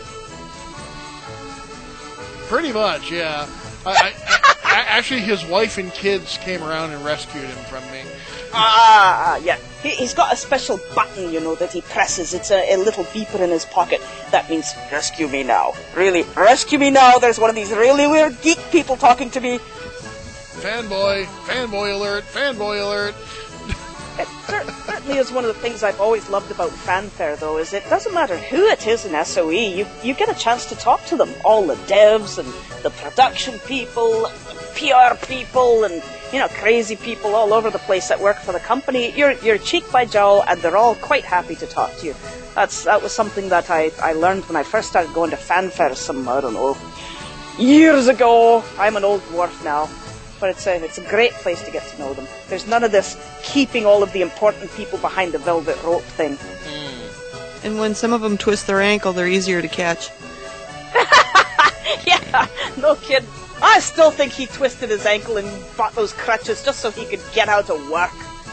Pretty much, yeah. Actually, his wife and kids came around and rescued him from me. Yeah. He's got a special button, that he presses. It's a little beeper in his pocket. That means, rescue me now. Really, rescue me now. There's one of these really weird geek people talking to me. Fanboy alert. It certainly is one of the things I've always loved about Fanfare, though, is it doesn't matter who it is in SOE, you get a chance to talk to them. All the devs and the production people, and the PR people, and crazy people all over the place that work for the company. You're cheek by jowl, and they're all quite happy to talk to you. That was something that I learned when I first started going to Fanfare some, I don't know, years ago. I'm an old dwarf now. But it's a great place to get to know them. There's none of this keeping all of the important people behind the velvet rope thing. And when some of them twist their ankle, they're easier to catch. Yeah, no kidding. I still think he twisted his ankle and bought those crutches just so he could get out of work.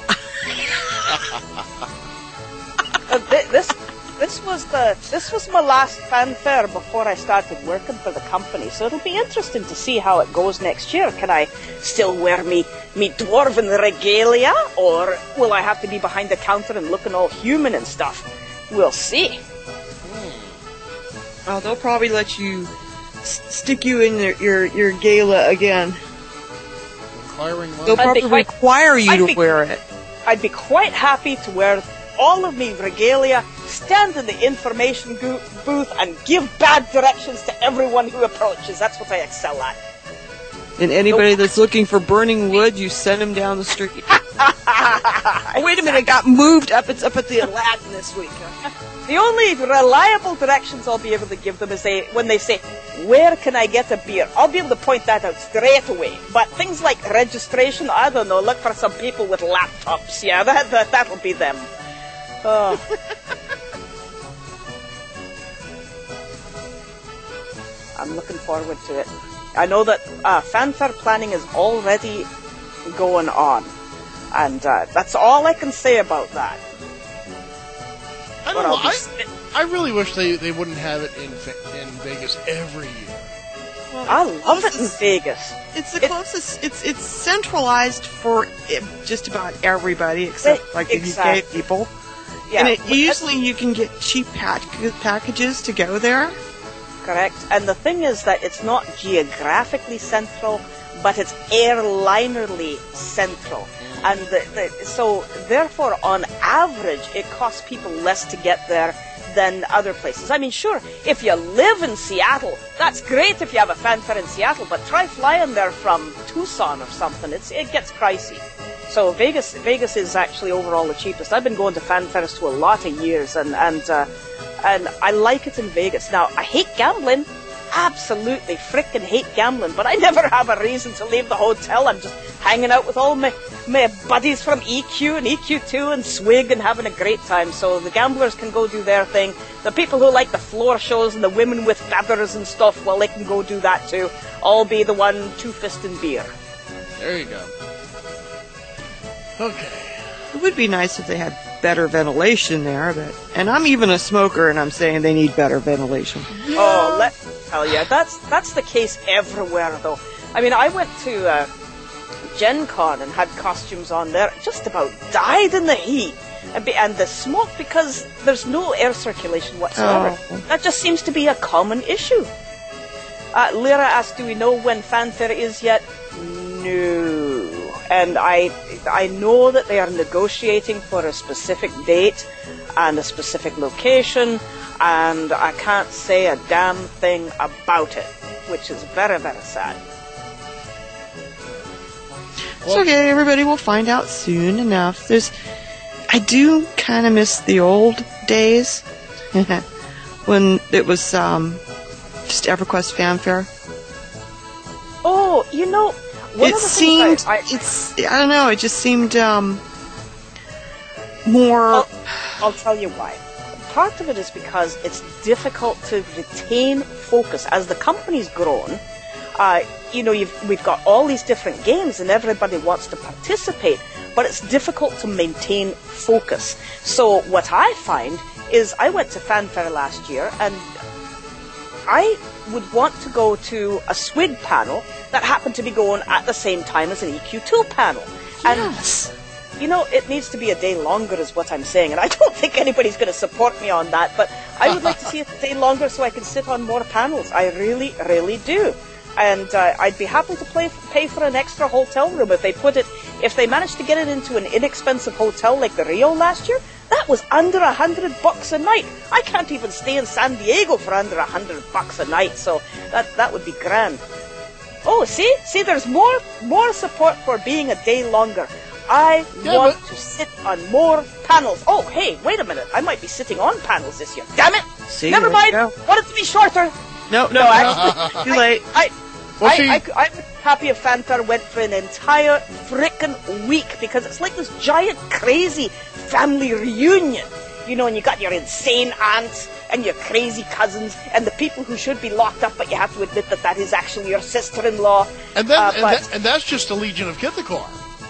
This was my last fanfare before I started working for the company, so it'll be interesting to see how it goes next year. Can I still wear me dwarven regalia, or will I have to be behind the counter and looking all human and stuff? We'll see. Oh, they'll probably let you stick you in your gala again. They'll probably require you to wear it. I'd be quite happy to wear all of me regalia, stand in the information booth, and give bad directions to everyone who approaches. That's what I excel at. And anybody that's looking for burning wood, you send them down the street. Oh, wait a minute, it got moved up. It's up at the Aladdin this week. The only reliable directions I'll be able to give them is when they say, where can I get a beer? I'll be able to point that out straight away. But things like registration, I don't know, look for some people with laptops. Yeah, that'll be them. Oh. I'm looking forward to it. I know that fanfare planning is already going on. And that's all I can say about that. I don't know. I really wish they wouldn't have it in Vegas every year. Well, I love it in Vegas. It's the closest. It's centralized for just about everybody except like the UK people. Yeah, and usually you can get cheap packages to go there. Correct. And the thing is that it's not geographically central, but it's airlinerly central. And so, therefore, on average, it costs people less to get there than other places. I mean, sure, if you live in Seattle, that's great if you have a fanfare in Seattle, but try flying there from Tucson or something. It gets pricey. So Vegas is actually overall the cheapest. I've been going to fanfares for a lot of years, and I like it in Vegas. Now, I hate gambling. Absolutely frickin' hate gambling, but I never have a reason to leave the hotel. I'm just hanging out with all my buddies from EQ and EQ2 and Swig and having a great time. So the gamblers can go do their thing. The people who like the floor shows and the women with feathers and stuff, well, they can go do that too. I'll be the one two-fisting beer. There you go. Okay. It would be nice if they had better ventilation there, and I'm even a smoker, and I'm saying they need better ventilation. Yeah. Oh, let me tell you, that's the case everywhere, though. I mean, I went to Gen Con and had costumes on there, just about died in the heat and the smoke because there's no air circulation whatsoever. Oh. That just seems to be a common issue. Lyra asked, do we know when fanfare is yet? No. And I know that they are negotiating for a specific date and a specific location, and I can't say a damn thing about it, which is very, very sad. It's okay, everybody will find out soon enough. I do kind of miss the old days when it was just EverQuest fanfare. Oh, you know, it seemed, I don't know, it just seemed more... I'll tell you why. Part of it is because it's difficult to retain focus. As the company's grown, we've got all these different games and everybody wants to participate, but it's difficult to maintain focus. So what I find is I went to fanfare last year and I would want to go to a Swig panel that happened to be going at the same time as an EQ2 panel. Yes. And, it needs to be a day longer is what I'm saying. And I don't think anybody's going to support me on that, but I would like to see it a day longer so I can sit on more panels. I really, really do. And I'd be happy to pay for an extra hotel room if they managed to get it into an inexpensive hotel like the Rio last year. That was under $100 a night. I can't even stay in San Diego for under $100 a night, so that would be grand. Oh, see, there's more support for being a day longer. I want to sit on more panels. Oh, hey, wait a minute. I might be sitting on panels this year. Damn it! See, never mind. Want it to be shorter. No, actually, too late. I'm happy if fanfare went for an entire frickin' week because it's like this giant, crazy family reunion. you know, and you got your insane aunt and your crazy cousins and the people who should be locked up, but you have to admit that is actually your sister-in-law. And then, and that's just the Legion of Kithakor.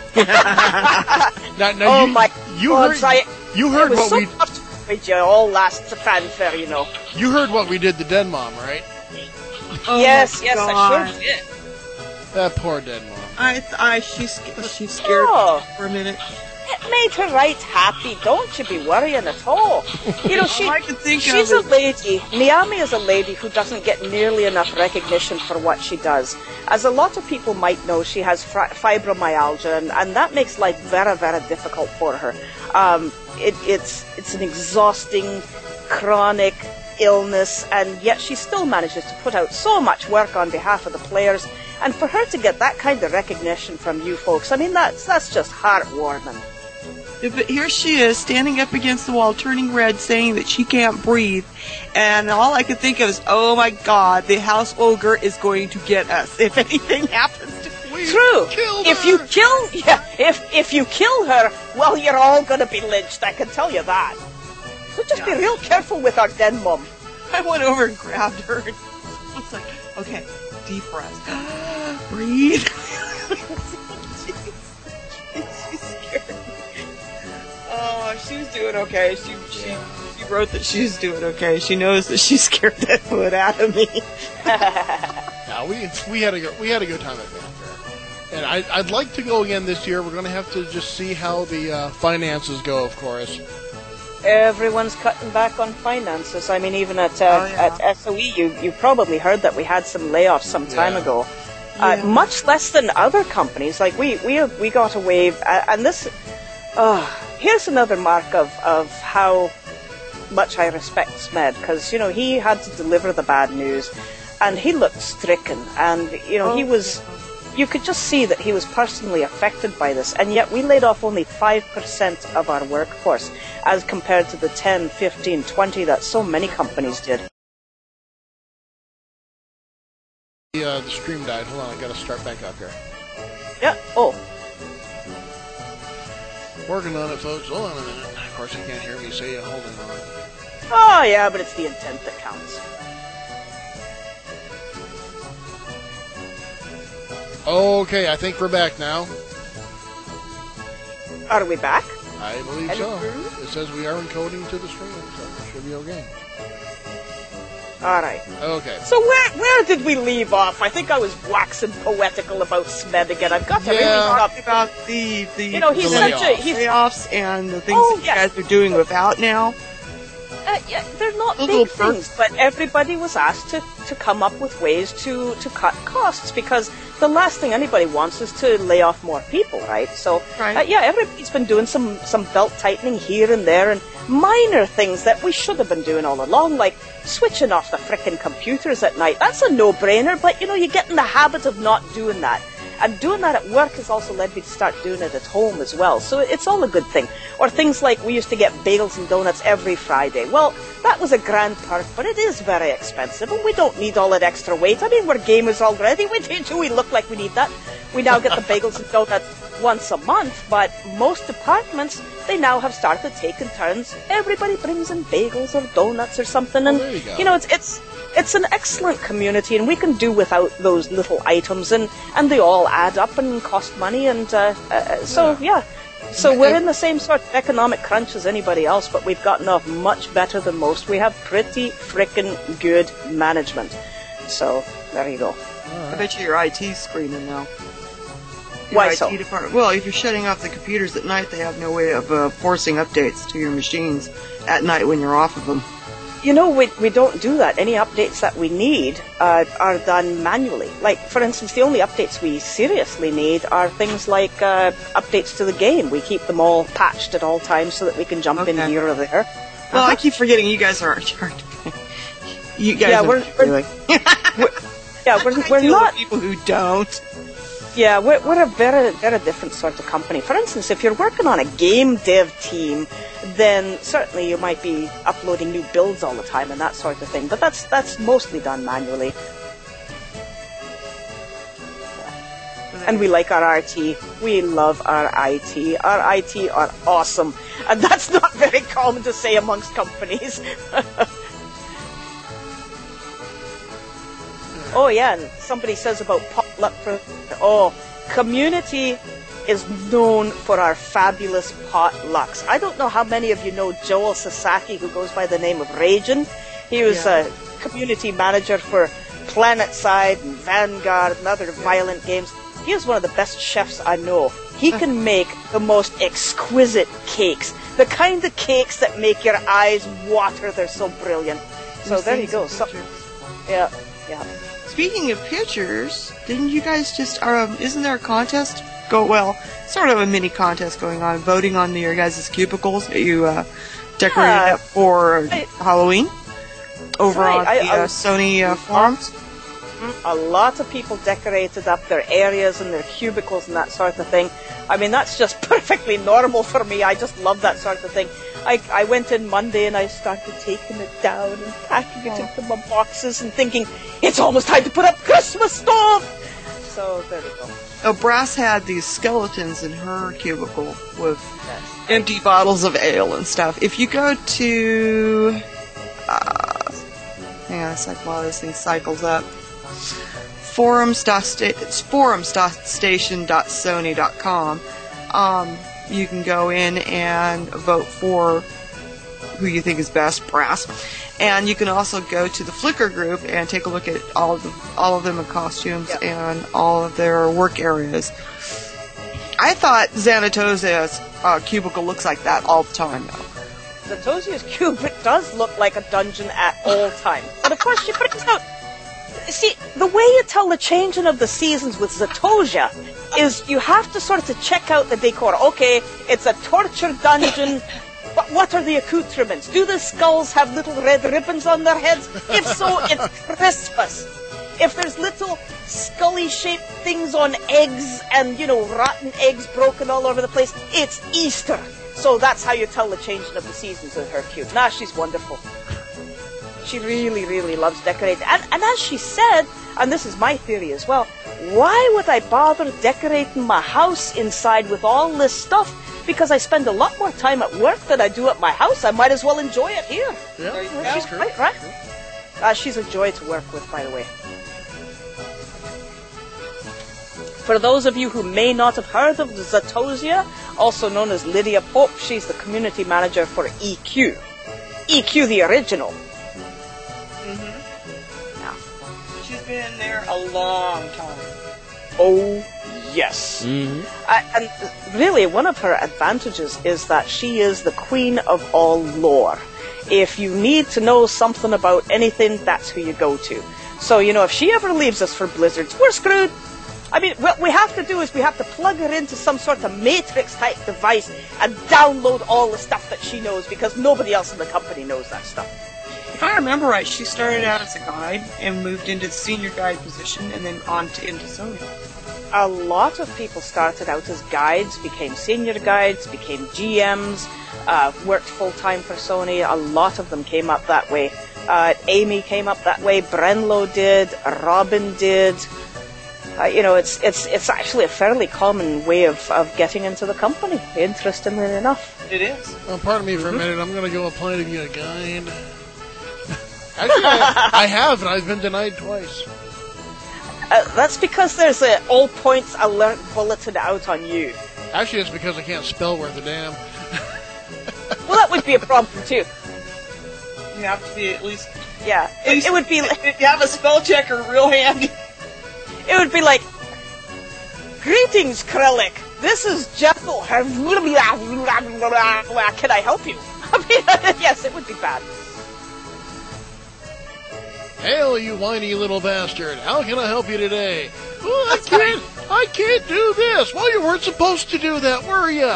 You heard what we with you all last fanfare, you know. You heard what we did to Den Mom, right? Oh yes, I sure did. That poor Den Mom. She's scared for a minute. It made her right happy. Don't you be worrying at all. You know, she's a lady. Miami is a lady who doesn't get nearly enough recognition for what she does. As a lot of people might know, she has fibromyalgia, and that makes life very, very difficult for her. It's an exhausting, chronic illness, and yet she still manages to put out so much work on behalf of the players. And for her to get that kind of recognition from you folks, I mean, that's just heartwarming. But here she is, standing up against the wall, turning red, saying that she can't breathe. And all I could think of is, oh my God, the house ogre is going to get us if anything happens to her. True. If you kill her, well, you're all going to be lynched, I can tell you that. So just be real careful with our Den Mom. I went over and grabbed her. And it's like, okay, deep breath. Breathe. She's scared. Oh, she's doing okay. She wrote that she's doing okay. She knows that she scared that foot out of me. No, we had a good time at Fanfare, and I'd like to go again this year. We're going to have to just see how the finances go, of course. Everyone's cutting back on finances. I mean, even at SOE, you probably heard that we had some layoffs some time ago. Much less than other companies. Like we got a wave, and this. Here's another mark of how much I respect Smed, because, you know, he had to deliver the bad news, and he looked stricken, and, you know, you could just see that he was personally affected by this, and yet we laid off only 5% of our workforce, as compared to the 10, 15, 20 that so many companies did. The stream died. Hold on, I gotta start back up here. Yeah, Working on it, folks. Hold on a minute. Of course, you can't hear me say holding on. Oh, yeah, but it's the intent that counts. Okay, I think we're back now. Are we back? I believe so. It says we are encoding to the stream, so it should be okay. Alright. Okay. So where did we leave off? I think I was waxing poetical about Smed again. I've got to really talk about the you know, he's layoffs and the things that you guys are doing without now. They're not big things, but everybody was asked to come up with ways to cut costs, because the last thing anybody wants is to lay off more people, right? So, everybody's been doing some belt tightening here and there, and minor things that we should have been doing all along, like switching off the frickin' computers at night. That's a no-brainer, but, you know, you get in the habit of not doing that. And doing that at work has also led me to start doing it at home as well. So it's all a good thing. Or things like we used to get bagels and donuts every Friday. Well, that was a grand perk, but it is very expensive, and we don't need all that extra weight. I mean, we're gamers already. We look like we need that. We now get the bagels and donuts once a month, but most departments, they now have started taking turns. Everybody brings in bagels or donuts or something, and you know, it's an excellent community, and we can do without those little items, and they all add up and cost money, and so we're in the same sort of economic crunch as anybody else, but we've gotten off much better than most. We have pretty frickin' good management. So there you go. Right. I bet you your IT's screaming now. Why so? Department. Well, if you're shutting off the computers at night, they have no way of forcing updates to your machines at night when you're off of them. You know, we don't do that. Any updates that we need are done manually. Like, for instance, the only updates we seriously need are things like updates to the game. We keep them all patched at all times so that we can jump in here or there. Well, I keep forgetting you guys are you guys we're not people who don't. Yeah, we're a very, very different sort of company. For instance, if you're working on a game dev team, then certainly you might be uploading new builds all the time and that sort of thing. But that's mostly done manually. And we like our RT. We love our IT. Our IT are awesome. And that's not very common to say amongst companies. Oh yeah, and somebody says about potluck community is known for our fabulous potlucks. I don't know how many of you know Joel Sasaki, who goes by the name of Ragin. He was a community manager for PlanetSide and Vanguard and other violent games. He is one of the best chefs I know. He can make the most exquisite cakes. The kind of cakes that make your eyes water. They're so brilliant. So there you go. Yeah. Speaking of pictures, didn't you guys just, isn't there a contest? Sort of a mini contest going on, voting on your guys' cubicles that you decorated up for Halloween over on the Sony forums? A lot of people decorated up their areas and their cubicles and that sort of thing. I mean, that's just perfectly normal for me. I just love that sort of thing. I went in Monday and I started taking it down and packing it into my boxes and thinking, it's almost time to put up Christmas stuff! So, there we go. Oh, Brass had these skeletons in her cubicle with empty bottles of ale and stuff. If you go to... hang on a second while this thing cycles up. forums.station.sony.com. You can go in and vote for who you think is best, Brass. And you can also go to the Flickr group and take a look at all of them in costumes and all of their work areas. I thought Xanatosia's cubicle looks like that all the time now. Xanatosia's cubicle does look like a dungeon at all times. But of course she brings out... See, the way you tell the changing of the seasons with Xatosia is you have to sort of check out the decor. Okay, it's a torture dungeon, but what are the accoutrements? Do the skulls have little red ribbons on their heads? If so, it's Christmas. If there's little scully-shaped things on eggs and, rotten eggs broken all over the place, it's Easter. So that's how you tell the changing of the seasons with her cube. Nah, she's wonderful. She really, really loves decorating. And as she said, and this is my theory as well, why would I bother decorating my house inside with all this stuff? Because I spend a lot more time at work than I do at my house. I might as well enjoy it here. Yeah, she's quite right. She's a joy to work with, by the way. For those of you who may not have heard of Xatosia, also known as Lydia Pope, she's the community manager for EQ. EQ the original. She's been there a long time. Oh, yes. Mm-hmm. And really, one of her advantages is that she is the queen of all lore. If you need to know something about anything, that's who you go to. So, if she ever leaves us for Blizzards, we're screwed. I mean, what we have to do is we have to plug her into some sort of Matrix-type device and download all the stuff that she knows, because nobody else in the company knows that stuff. If I remember right, she started out as a guide and moved into the senior guide position and then into Sony. A lot of people started out as guides, became senior guides, became GMs, worked full-time for Sony. A lot of them came up that way. Amy came up that way, Brenlo did, Robin did. It's actually a fairly common way of getting into the company, interestingly enough. It is. Well, pardon me for a minute. I'm going to go apply to be a guide. Actually, I have, and I've been denied twice. That's because there's an all points alert bulletin out on you. Actually, it's because I can't spell worth a damn. Well, that would be a problem, too. You have to be at least... Yeah, it would be... If you have a spell checker, real handy. It would be like, greetings, Krellick. This is Jethel. Can I help you? I mean, yes, it would be bad. Hail, you whiny little bastard. How can I help you today? Oh, I can't do this. Well, you weren't supposed to do that, were you?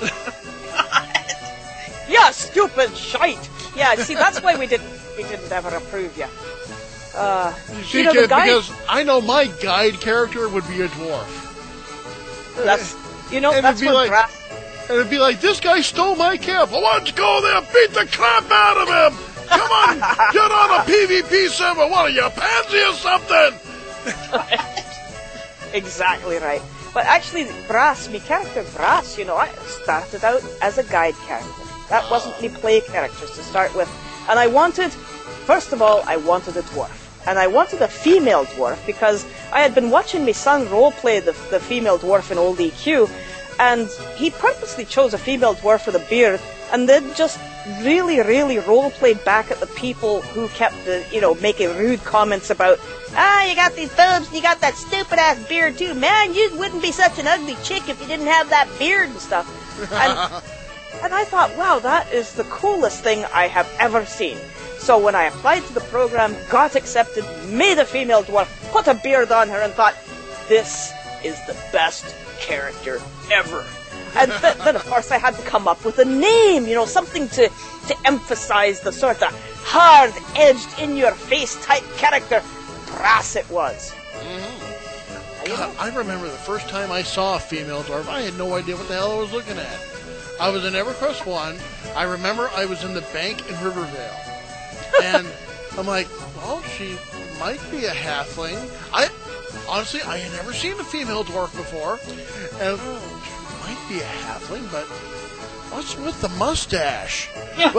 Yeah, stupid shite. Yeah, see, that's why we didn't ever approve you. See, kid, because I know my guide character would be a dwarf. That's what and it'd be like, this guy stole my camp. Well, let's go there, beat the crap out of him. Come on, get on a PvP server. What are you, pansy or something? Exactly right. But actually, Brass, my character Brass, I started out as a guide character. That wasn't me play characters to start with. And first of all, I wanted a dwarf. And I wanted a female dwarf because I had been watching my son roleplay the female dwarf in Old EQ, and he purposely chose a female dwarf with a beard, and then just really, really roleplayed back at the people who kept, making rude comments about, you got these boobs and you got that stupid-ass beard too. Man, you wouldn't be such an ugly chick if you didn't have that beard and stuff. And I thought, wow, that is the coolest thing I have ever seen. So when I applied to the program, got accepted, made a female dwarf, put a beard on her, and thought, this is the best character ever. And then, of course, I had to come up with a name, something to emphasize the sort of hard-edged, in-your-face type character. Brass it was. Mm-hmm. God, I remember the first time I saw a female dwarf, I had no idea what the hell I was looking at. I was in EverQuest 1. I remember I was in the bank in Rivervale. And I'm like, well, she might be a halfling. Honestly, I had never seen a female dwarf before. And she might be a halfling, but what's with the mustache? There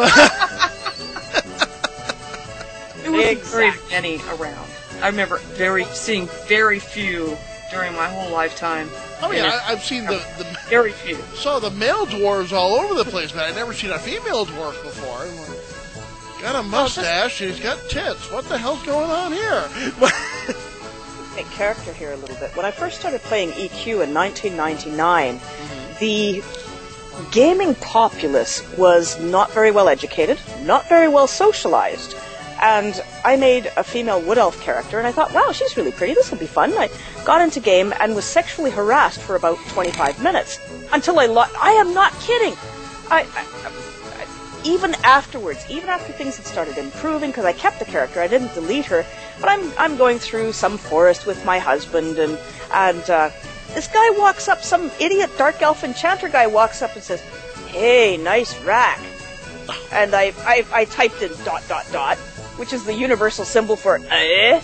wasn't very many around. I remember seeing very few during my whole lifetime. I mean, I've seen the very few. Saw the male dwarves all over the place, but I'd never seen a female dwarf before. Got a mustache, and he's got tits. What the hell's going on here? Make character here a little bit. When I first started playing EQ in 1999, the gaming populace was not very well educated, not very well socialized. And I made a female wood elf character, and I thought, wow, she's really pretty, this will be fun. I got into game and was sexually harassed for about 25 minutes. Until I am not kidding. Even afterwards, even after things had started improving, because I kept the character, I didn't delete her, but I'm going through some forest with my husband, and this guy walks up, some idiot dark elf enchanter guy walks up and says, hey, nice rack. And I typed in ... which is the universal symbol for and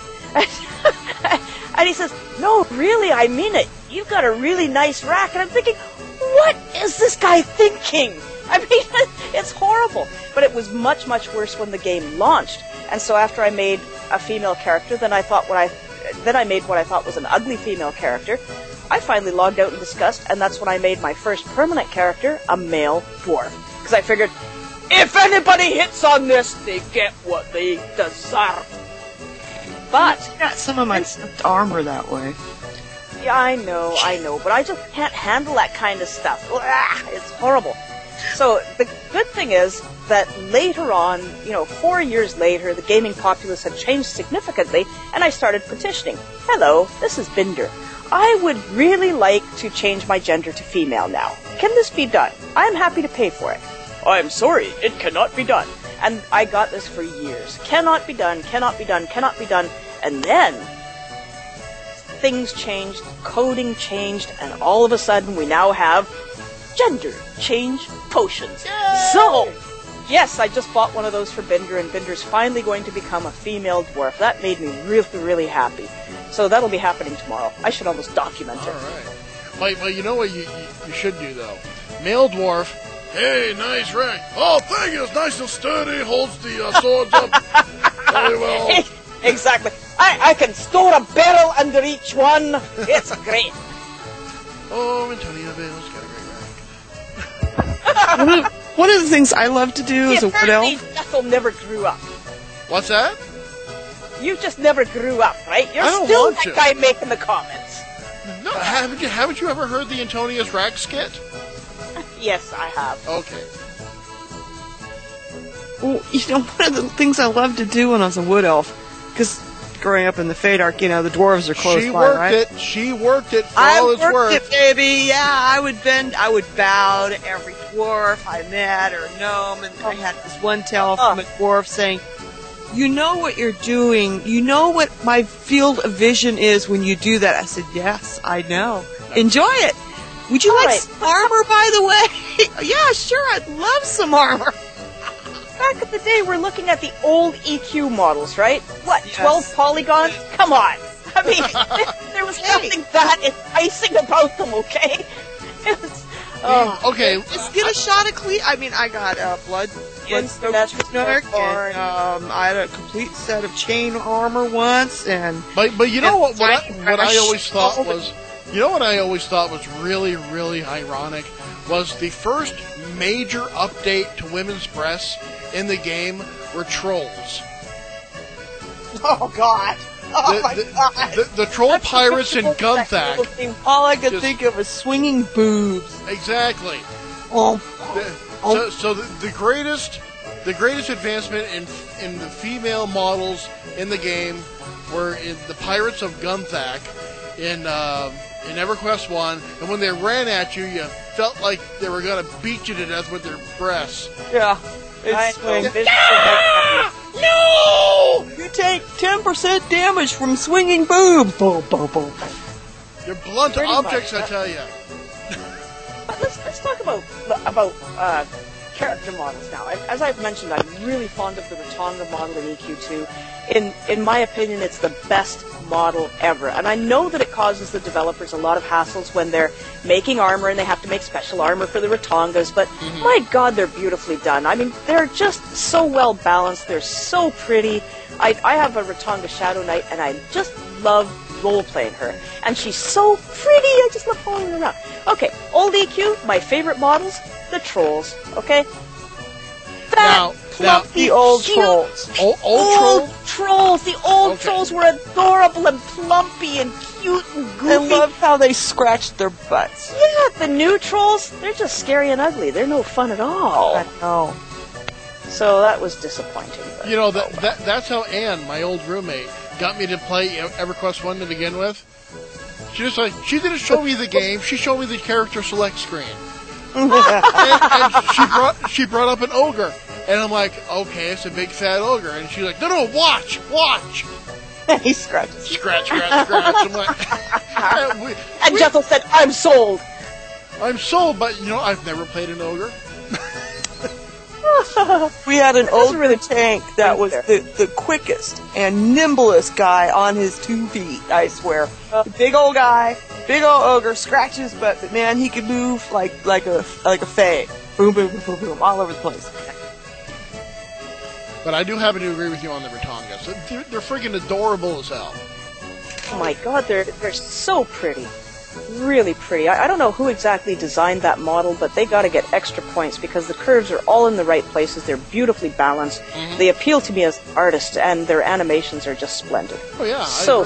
he says, no, really, I mean it. You've got a really nice rack. And I'm thinking, what is this guy thinking? I mean, it's horrible. But it was much, much worse when the game launched. And so after I made a female character, then I made what I thought was an ugly female character. I finally logged out in disgust, and that's when I made my first permanent character, a male dwarf. Because I figured, if anybody hits on this, they get what they deserve. But got some of my armor that way. Yeah, I know, but I just can't handle that kind of stuff. It's horrible. So the good thing is that later on, 4 years later, the gaming populace had changed significantly, and I started petitioning. Hello, this is Binder. I would really like to change my gender to female now. Can this be done? I'm happy to pay for it. I'm sorry, it cannot be done. And I got this for years. Cannot be done, cannot be done, cannot be done. And then things changed, coding changed, and all of a sudden we now have gender change potions. Yay! So, yes, I just bought one of those for Binder, and Binder's finally going to become a female dwarf. That made me really, really happy. So that'll be happening tomorrow. I should almost document it. All right. Well, you know what you should do, though? Male dwarf. Hey, nice rack. Oh, thank you. It's nice and sturdy. Holds the swords up very well. Exactly. I can store a barrel under each one. It's great. Oh, Antonio Bale's got a great rack. One of the things I love to do as a wood elf. Ethel never grew up. What's that? You just never grew up, right? You're I don't still want that to. guy making the comments. No, haven't you ever heard the Antonius rack skit? Yes, I have. Okay. Well, one of the things I love to do when I was a wood elf, because growing up in the Fadark, the dwarves are close by, right? She worked it for all it's worth. I worked it, baby. Yeah, I would bow to every dwarf I met or gnome, and I had this one tale from a dwarf saying, you know what you're doing. You know what my field of vision is when you do that. I said, yes, I know. Enjoy it. Would you like some armor, by the way? Yeah, sure, I'd love some armor. Back in the day, we're looking at the old EQ models, right? What, Yes. 12 polygons? Come on. I mean, there was nothing that enticing about them, okay? Okay. Just get a shot of clean. I mean, I got blood soaked tunic, and I had a complete set of chain armor once, and But you know what I always thought was, really, really ironic was the first major update to women's breasts in the game were trolls. oh god. Oh my god. The troll pirates in Gunthak. All I could think of was swinging boobs. Exactly. Oh. So the greatest advancement in the female models in the game were in the Pirates of Gunthak in EverQuest 1, and when they ran at you, you felt like they were going to beat you to death with their breasts. Yeah. No! You take 10% damage from swinging boobs. Boom, boom, boom. They're blunt objects, I tell you. Let's talk about character models now. As I've mentioned, I'm really fond of the Ratonga model in EQ2. In my opinion, it's the best model ever. And I know that it causes the developers a lot of hassles when they're making armor and they have to make special armor for the Ratongas, but my god, they're beautifully done. I mean, they're just so well balanced. They're so pretty. I have a Ratonga Shadow Knight, and I just love role-playing her. And she's so pretty. I just love following her around. Okay, old EQ, my favorite models, the trolls. Okay? Now, The old trolls. Old trolls. The old trolls were adorable and plumpy and cute and goofy. I love how they scratched their butts. Yeah, the new trolls, they're just scary and ugly. They're no fun at all. I know. So that was disappointing. But, You know, that's how Anne, my old roommate, got me to play EverQuest 1 to begin with. She didn't show me the game, she showed me the character select screen. and she brought up an ogre. And I'm like, okay, it's a big fat ogre. And she's like, no, watch. He scratches. Scratch. I'm like, and Jethel said, I'm sold. I'm sold, but, I've never played an ogre. We had an ogre tank that was the quickest and nimblest guy on his 2 feet, I swear. Big old guy, big old ogre, scratches, but man, he could move like a fae. Boom, boom, boom, boom, boom, all over the place. But I do happen to agree with you on the Ratongas. They're freaking adorable as hell. Oh my god, they're so pretty. Really pretty. I don't know who exactly designed that model, but they got to get extra points because the curves are all in the right places. They're beautifully balanced. Mm-hmm. They appeal to me as artists, and their animations are just splendid. Oh yeah, so.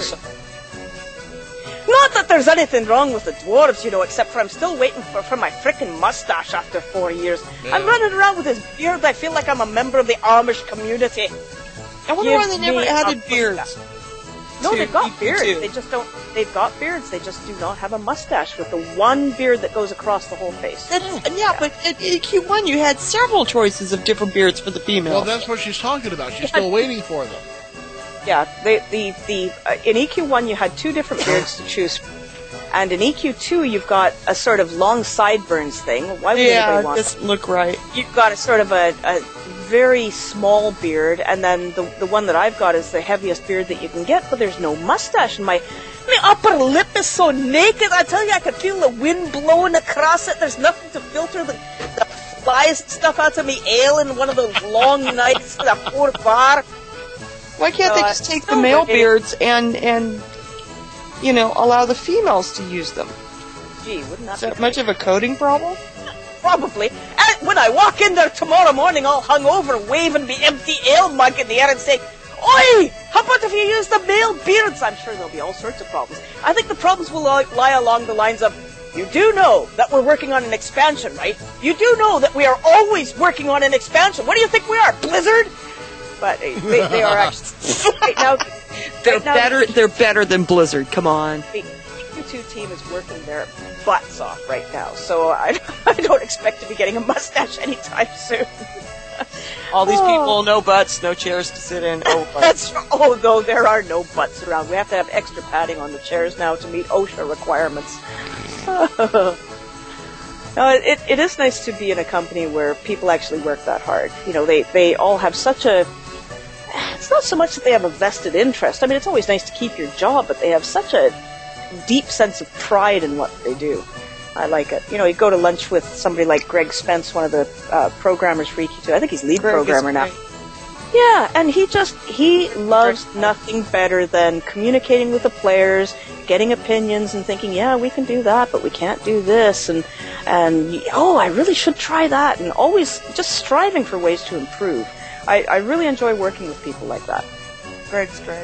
Not that there's anything wrong with the dwarves, except for I'm still waiting for my frickin' mustache after 4 years. Yeah. I'm running around with this beard. I feel like I'm a member of the Amish community. I wonder why they never added beards. No, they've got beards. They just don't. They've got beards. They just do not have a mustache with the one beard that goes across the whole face. But at EQ1 you had several choices of different beards for the females. Well, that's what she's talking about. She's still waiting for them. Yeah, in EQ1 you had 2 different beards to choose from. And in EQ2 you've got a sort of long sideburns thing. Why would anybody want it doesn't look right. You've got a sort of a very small beard, and then the one that I've got is the heaviest beard that you can get, but there's no mustache, and my upper lip is so naked. I tell you, I can feel the wind blowing across it. There's nothing to filter the flies and stuff out of me ale in one of those long nights at a poor bar. Why can't they just take the male beards and allow the females to use them? Gee, wouldn't that be that much of a coding problem? Probably. And when I walk in there tomorrow morning all hungover, waving the empty ale mug in the air and saying, "Oi! How about if you use the male beards?" I'm sure there'll be all sorts of problems. I think the problems will lie along the lines of, you do know that we're working on an expansion, right? You do know that we are always working on an expansion. What do you think we are, Blizzard? But they are actually right now. They're better than Blizzard. Come on. The EQ2 team is working their butts off right now, so I don't expect to be getting a mustache anytime soon. All these people, no butts, no chairs to sit in. No, there are no butts around. We have to have extra padding on the chairs now to meet OSHA requirements. No, it is nice to be in a company where people actually work that hard. They all have such a... It's not so much that they have a vested interest. I mean, it's always nice to keep your job, but they have such a deep sense of pride in what they do. I like it. You know, you go to lunch with somebody like Greg Spence, one of the programmers for EQ2. I think he's lead programmer now. Yeah, and he loves nothing better than communicating with the players, getting opinions and thinking, yeah, we can do that, but we can't do this, and oh, I really should try that, and always just striving for ways to improve. I really enjoy working with people like that. Greg's great.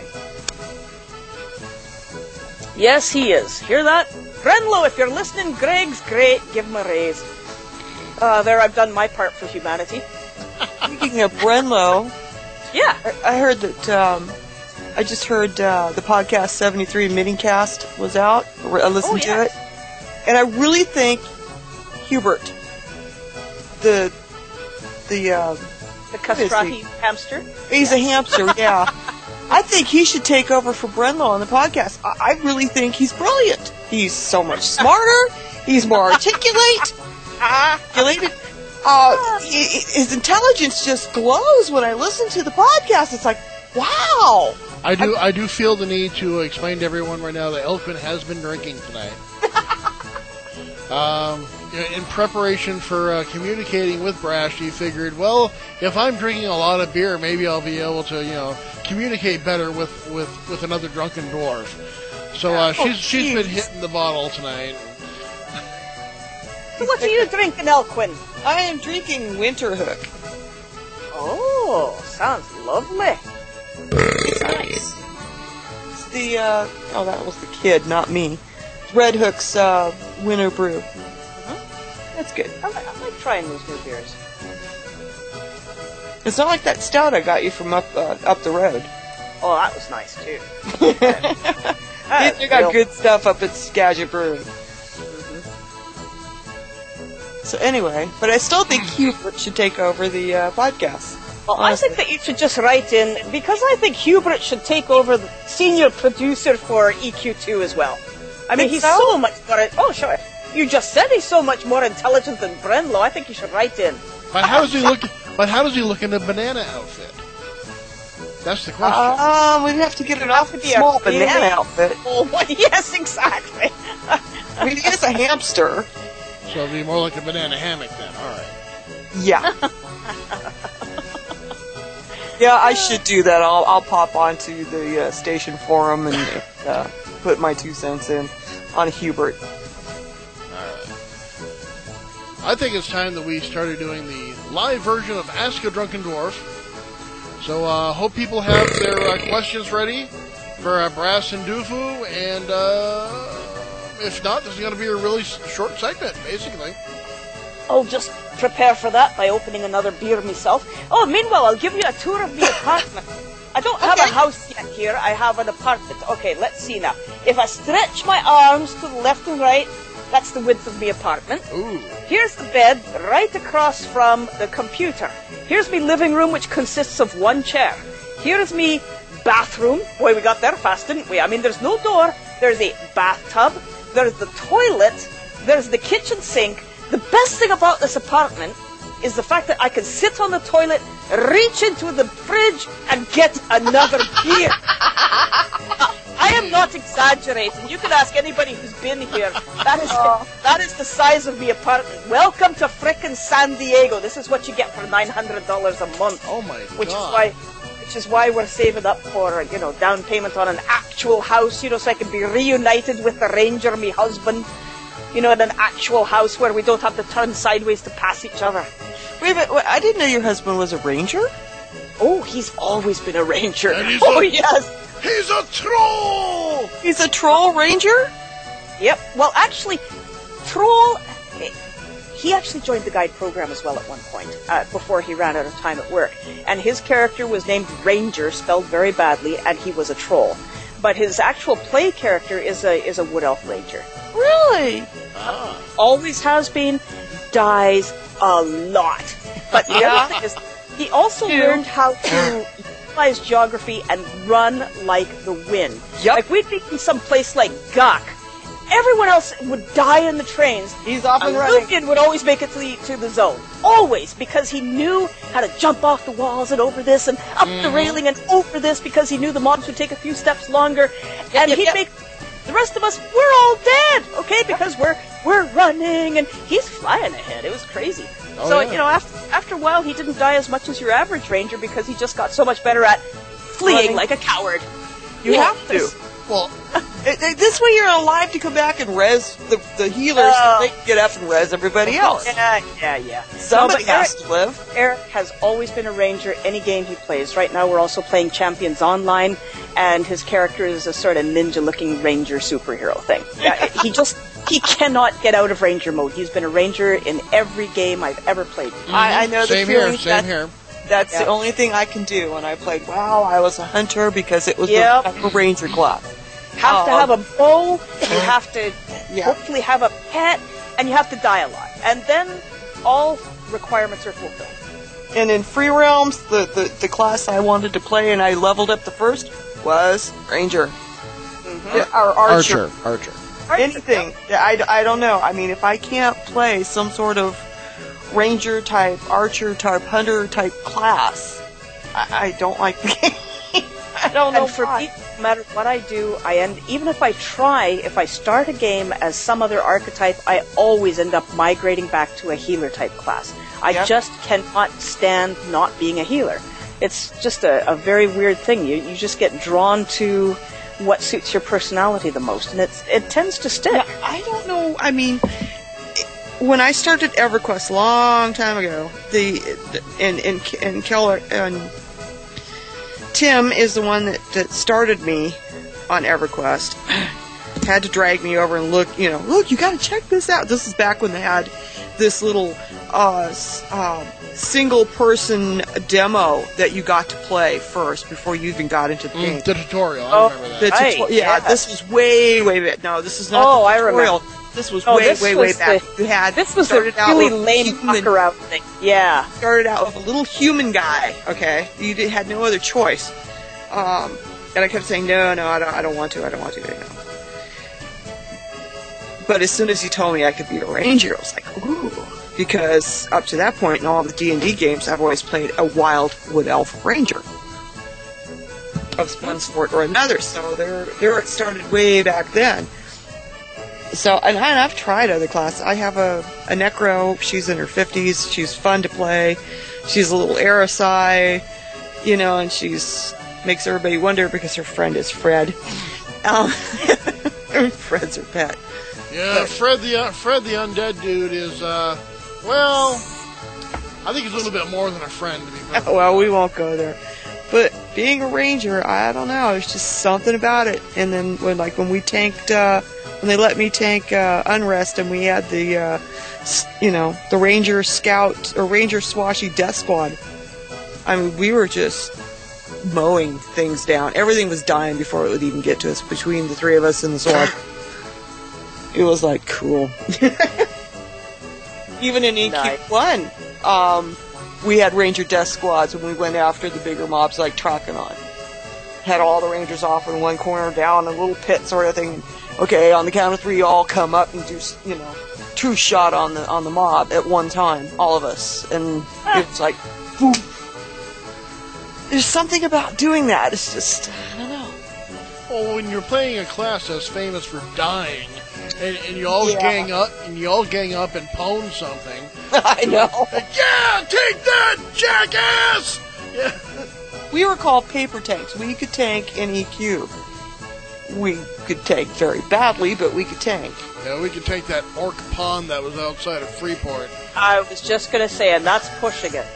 Yes, he is. Hear that? Brenlo, if you're listening, Greg's great. Give him a raise. There, I've done my part for humanity. Speaking of Brenlo, yeah, I heard that. I just heard the podcast 73 Minicast was out. I listened to it, and I really think Hubert, the castrati hamster. He's a hamster, yeah. I think he should take over for Brenlo on the podcast. I really think he's brilliant. He's so much smarter. He's more articulate. His intelligence just glows when I listen to the podcast. It's like, wow. I do feel the need to explain to everyone right now that Elquin has been drinking tonight. In preparation for communicating with Brash, he figured, well, if I'm drinking a lot of beer, maybe I'll be able to, communicate better with another drunken dwarf. So she's been hitting the bottle tonight. So what are you drinking, Elquin? I am drinking Winterhook. Oh, sounds lovely. Nice. It's the that was the kid, not me. Red Hook's Winter Brew. That's good. I like trying those new beers. It's not like that stout I got you from up the road. Oh, that was nice too. You got good stuff up at Skagit Brewing. So anyway, but I still think Hubert should take over the podcast. Well, honestly. I think that you should just write in, because I think Hubert should take over the senior producer for EQ2 as well. I mean, he's so much more... Oh, sure. You just said he's so much more intelligent than Brenlo. I think you should write in. But how does he look? But how does he look in a banana outfit? That's the question. We'd have to get an small banana outfit. Oh, yes, exactly. I mean, he is a hamster. So it'd be more like a banana hammock then. All right. Yeah. Yeah, I should do that. I'll pop onto the station forum and put my 2 cents in on Hubert. I think it's time that we started doing the live version of Ask a Drunken Dwarf. So hope people have their questions ready for Brass and Dufu, and if not, this is going to be a really short segment, basically. I'll just prepare for that by opening another beer myself. Oh, meanwhile, I'll give you a tour of the apartment. I don't have a house yet here. I have an apartment. Okay, let's see now. If I stretch my arms to the left and right, that's the width of my apartment. Ooh. Here's the bed right across from the computer. Here's my living room, which consists of 1 chair. Here's me bathroom. Boy, we got there fast, didn't we? I mean, there's no door. There's a bathtub. There's the toilet. There's the kitchen sink. The best thing about this apartment is the fact that I can sit on the toilet, reach into the fridge, and get another beer. I am not exaggerating. You can ask anybody who's been here. That is the size of the apartment. Welcome to frickin' San Diego. This is what you get for $900 a month. Oh my God. Which is why we're saving up for, down payment on an actual house, so I can be reunited with the ranger, me husband. In an actual house where we don't have to turn sideways to pass each other. Wait a minute, I didn't know your husband was a ranger? Oh, he's always been a ranger. Yes. He's a troll! He's a troll ranger? Yep. Well, actually, troll... He actually joined the guide program as well at one point, before he ran out of time at work. And his character was named Ranger, spelled very badly, and he was a troll. But his actual play character is a wood elf ranger. Really? Always has been, dies a lot. But the other thing is, he also learned how to utilize geography and run like the wind. Yep. Like, we'd be in some place like Guk. Everyone else would die in the trains. He's off and running. Lucian would always make it to the zone. Always, because he knew how to jump off the walls and over this and up the railing and over this, because he knew the mobs would take a few steps longer. And he'd make... The rest of us, we're all dead, okay? Because we're running, and he's flying ahead. It was crazy. Oh, so, yeah. after a while, he didn't die as much as your average ranger because he just got so much better at fleeing like a coward. You have to. Well, This way you're alive to come back and res the healers, so they can get up and res everybody else. Yeah. Somebody No, but has to live. Eric has always been a ranger any game he plays. Right now we're also playing Champions Online, and his character is a sort of ninja-looking ranger superhero thing. He cannot get out of ranger mode. He's been a ranger in every game I've ever played. I know the same here, feeling. same here. That's the only thing I can do. When I played WoW, I was a hunter because it was Yep. the ranger class. Have to have a bow, you have to Yeah. hopefully have a pet, and you have to die a lot. And then all requirements are fulfilled. And in Free Realms, the class I wanted to play and I leveled up the first was Ranger. Or Archer. Archer. Anything. I don't know. I mean, if I can't play some sort of Ranger type, Archer type, Hunter type class, I don't like the game. I don't know And for why. me, no matter what I do, even if I start a game as some other archetype, I always end up migrating back to a healer type class. I just cannot stand not being a healer. It's just a very weird thing. You just get drawn to what suits your personality the most, and it tends to stick. Yeah, I don't know. I mean, when I started EverQuest a long time ago, and Keller and Tim is the one that started me on EverQuest. Had to drag me over and look, you got to check this out. This is back when they had this little single-person demo that you got to play first before you even got into the game. The tutorial, I remember that. This was way back. No, this is not the tutorial. This was way back. This was a really lame fuck-around thing. Yeah. Started out with a little human guy, okay? You had no other choice. And I kept saying, no, I don't want to. But as soon as he told me I could be a ranger, I was like, ooh. Because up to that point in all the D&D games, I've always played a wild wood elf ranger of one sort or another. So there it started way back then. So, and I've tried other classes. I have a Necro. She's in her 50s. She's fun to play. She's a little Aerosai, and she's makes everybody wonder because her friend is Fred. Fred's her pet. Yeah, Fred the undead dude is, I think he's a little bit more than a friend, to be perfectly Well, we won't go there. But being a ranger, I don't know. There's just something about it. And then when we tanked, when they let me tank Unrest, and we had the Ranger Scout or Ranger Swashy Death Squad. I mean, we were just mowing things down. Everything was dying before it would even get to us. Between the three of us and the sword, it was like cool. Even in EQ1, we had Ranger Death Squads when we went after the bigger mobs like Trachanon. Had all the Rangers off in one corner down a little pit sort of thing. Okay, on the count of 3, all come up and do, two shot on the mob at one time, all of us. And it's like, boom. There's something about doing that. It's just, I don't know. Well, when you're playing a class that's famous for dying, and you all gang up and pwn something. I know. Yeah, take that, jackass! Yeah. We were called paper tanks. We could tank in EQ. We could tank very badly, but we could tank. Yeah, we could take that orc pond that was outside of Freeport. I was just going to say, and that's pushing it.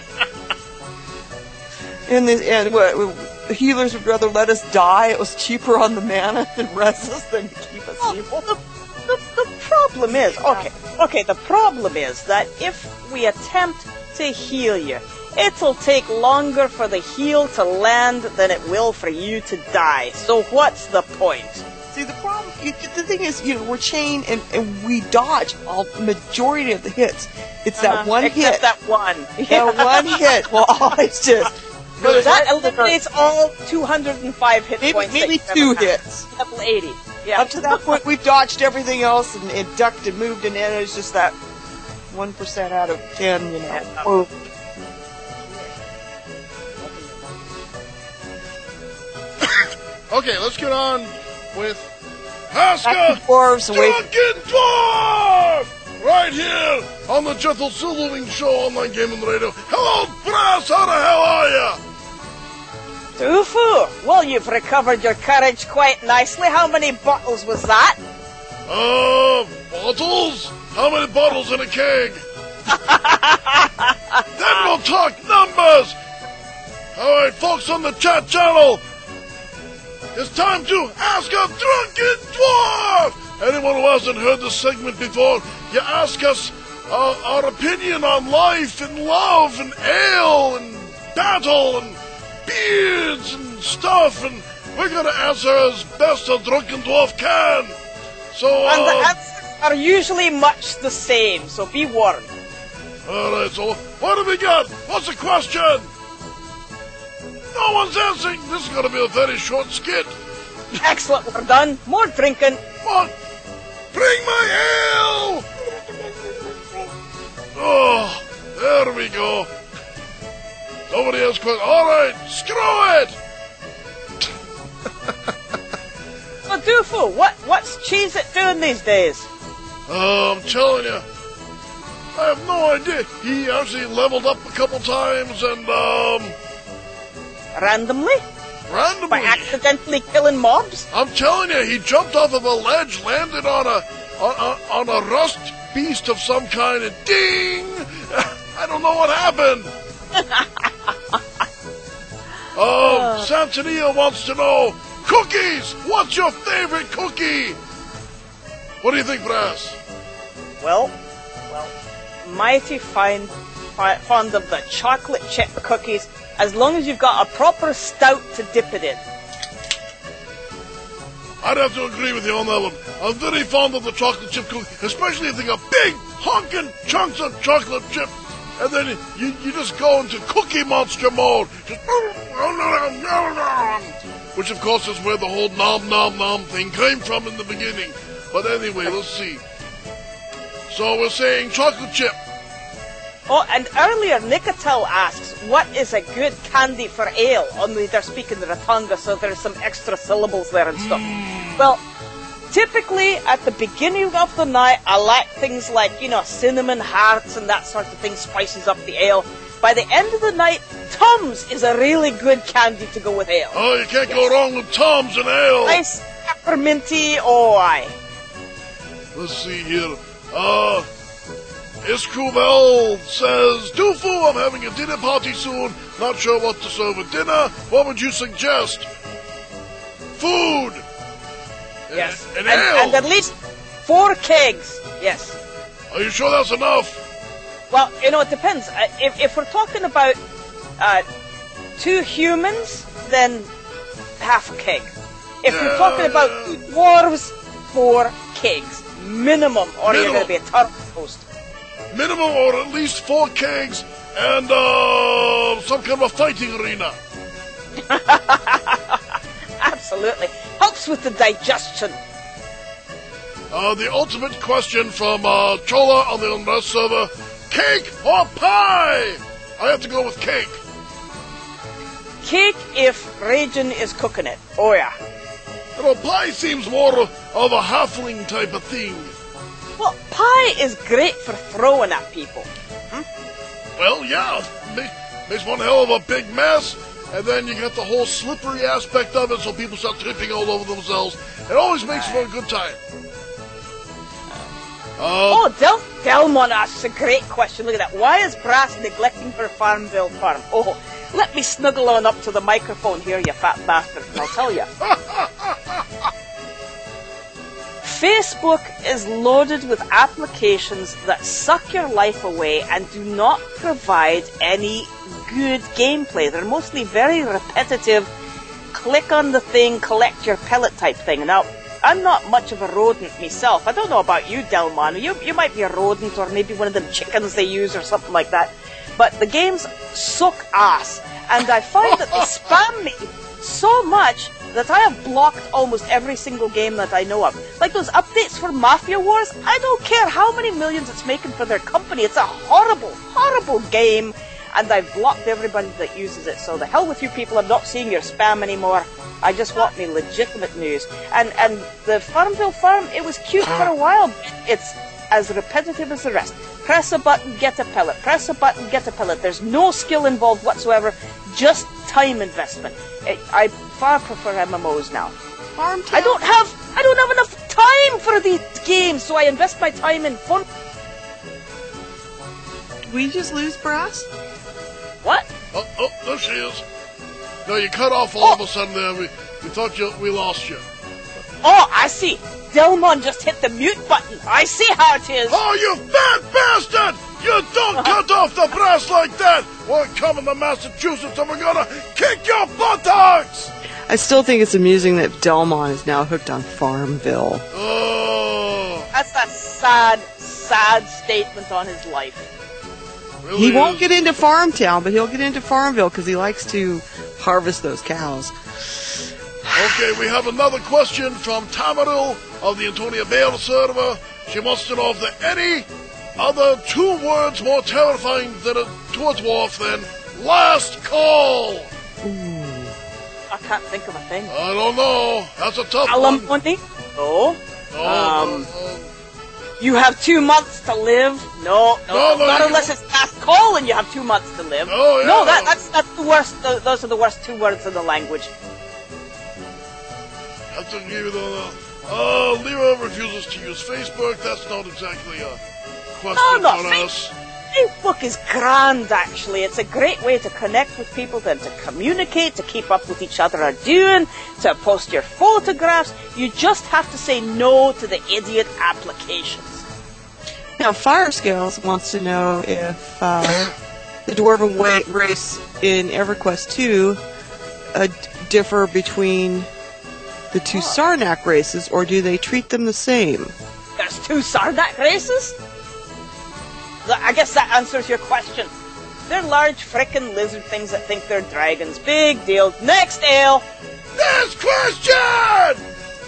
And the healers would rather let us die. It was cheaper on the mana than res us than to keep us evil. The problem is, the problem is that if we attempt to heal you, it'll take longer for the heal to land than it will for you to die. So what's the point? See, the problem, the thing is, we're chained and we dodge the majority of the hits. It's that one hit. Except that one. That one hit will always just... that eliminates all 205 hit points. Maybe 2 hits. Level 80. Yeah. Up to that point, we've dodged everything else and ducked and moved, and then it's just that 1% out of 10, Oh. Okay, let's get on with Ask Back a to dwarves away from drunken dwarf! Right here on the Jethel Silverwing Show online gaming radio. Hello, Brass, how the hell are ya? Doofu! Well, you've recovered your courage quite nicely. How many bottles was that? Bottles? How many bottles in a keg? Then we'll talk numbers! Alright, folks on the chat channel, it's time to Ask a Drunken Dwarf! Anyone who hasn't heard this segment before, you ask us our opinion on life and love and ale and battle and beards and stuff, and we're gonna answer as best a drunken dwarf can. So, And the answers are usually much the same, so be warned. Alright, so what do we got? What's the question? No one's answering. This is gonna be a very short skit. Excellent, we're done. More drinking. What? Bring my ale! Oh, there we go. Nobody else quit. Alright, screw it! Well, Doofu, what's Cheez-It doing these days? I'm telling you, I have no idea. He actually leveled up a couple times and, Randomly? randomly. By accidentally killing mobs? I'm telling you, he jumped off of a ledge, landed on a rust beast of some kind, and ding! I don't know what happened. Santonia wants to know, cookies! What's your favorite cookie? What do you think, Brass? Well, mighty fond of the chocolate chip cookies, as long as you've got a proper stout to dip it in. I'd have to agree with you on that one. I'm very fond of the chocolate chip cookie, especially if they got big, honking chunks of chocolate chip. And then you just go into Cookie Monster mode. Just which, of course, is where the whole nom nom nom thing came from in the beginning. But anyway, let's see. So we're saying chocolate chip. Oh, and earlier Nicotel asks, what is a good candy for ale? Only they're speaking Ratonga, so there's some extra syllables there and stuff. Well, typically at the beginning of the night, I like things like, cinnamon hearts and that sort of thing, spices up the ale. By the end of the night, Tums is a really good candy to go with ale. Oh, you can't go wrong with Tums and ale. Nice pepperminty, oh aye. Let's see here. Escubel says, Doofu, I'm having a dinner party soon. Not sure what to serve at dinner. What would you suggest? Food. Yes. And ale. And at least 4 kegs. Yes. Are you sure that's enough? Well, it depends. If we're talking about 2 humans, then half a keg. If we're talking about 2 dwarves, 4 kegs. Minimum, or you're going to be a turtle toast. Minimum, or at least 4 kegs, and some kind of a fighting arena. Absolutely. Helps with the digestion. The ultimate question from Chola on the Unrest server, cake or pie? I have to go with cake. Cake if Ragin is cooking it. Oh yeah. Pie seems more of a halfling type of thing. Well, pie is great for throwing at people. Well, yeah, makes one hell of a big mess, and then you got the whole slippery aspect of it, so people start tripping all over themselves. It always makes for a good time. Delmon asks a great question. Look at that. Why is Brass neglecting her Farmville farm? Oh, let me snuggle on up to the microphone here, you fat bastard, and I'll tell you. Facebook is loaded with applications that suck your life away and do not provide any good gameplay. They're mostly very repetitive, click on the thing, collect your pellet type thing. Now, I'm not much of a rodent myself. I don't know about you, Delmon. You might be a rodent, or maybe one of them chickens they use or something like that. But the games suck ass, and I find that they spam me so much that I have blocked almost every single game that I know of. Like those updates for Mafia Wars, I don't care how many millions it's making for their company. It's a horrible, horrible game. and I've blocked everybody that uses it. So the hell with you people, I'm not seeing your spam anymore. I just want me legitimate news. And the Farmville farm, it was cute for a while. It's as repetitive as the rest. Press a button, get a pellet. Press a button, get a pellet. There's no skill involved whatsoever, just time investment. I far prefer MMOs now. Farmtown. I don't have enough time for these games, so I invest my time in fun. Did we just lose Brass? What? Oh, there she is. No, you cut off all of a sudden there. We thought we lost you. Oh, I see. Delmon just hit the mute button. I see how it is. Oh, you fat bastard! You don't cut off the brass like that! We're coming to Massachusetts and we're gonna kick your buttocks! I still think it's amusing that Delmon is now hooked on Farmville. Oh. That's a sad, sad statement on his life. Really He won't is. get into Farmtown, but he'll get into Farmville because he likes to harvest those cows. Okay, we have another question from Tamaril of the Antonia Vale server. She wants to know if there are any other 2 words more terrifying to a dwarf than last call. I can't think of a thing. I don't know. That's a tough one. Alimony? No. No, You have 2 months to live? No, No, not you- unless it's last call and you have 2 months to live. Oh, yeah. No, that's the worst. Those are the worst 2 words in the language. have to give you the... Lyra refuses to use Facebook. That's not exactly a question No, for us. Facebook is grand, actually. It's a great way to connect with people, then to communicate, to keep up with each other are doing, to post your photographs. You just have to say no to the idiot applications. Now, Firescales wants to know if the Dwarven race in EverQuest 2 differ between the 2 Sarnak races, or do they treat them the same? There's 2 Sarnak races? I guess that answers your question. They're large frickin' lizard things that think they're dragons. Big deal. Next, Ale. Next question!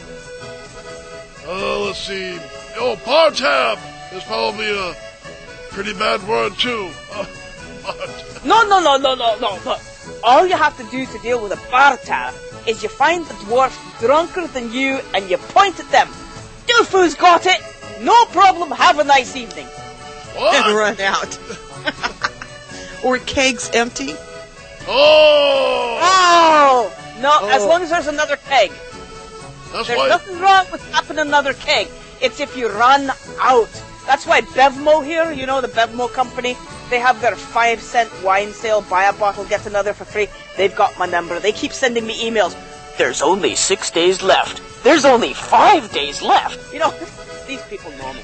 Let's see. Oh, bar tab is probably a pretty bad word, too. No. All you have to do to deal with a bar tab is you find the dwarf drunker than you and you point at them. Doofu's got it! No problem, have a nice evening. What? And run out. Or kegs empty. Oh! Oh! No, Oh. as long as there's another keg. That's There's why... nothing wrong with tapping another keg. It's if you run out. That's why Bevmo here, you know, the Bevmo company, they have their 5-cent wine sale, buy a bottle, get another for free. They've got my number. They keep sending me emails. There's only 6 days left. There's only 5 days left. You know, these people know me.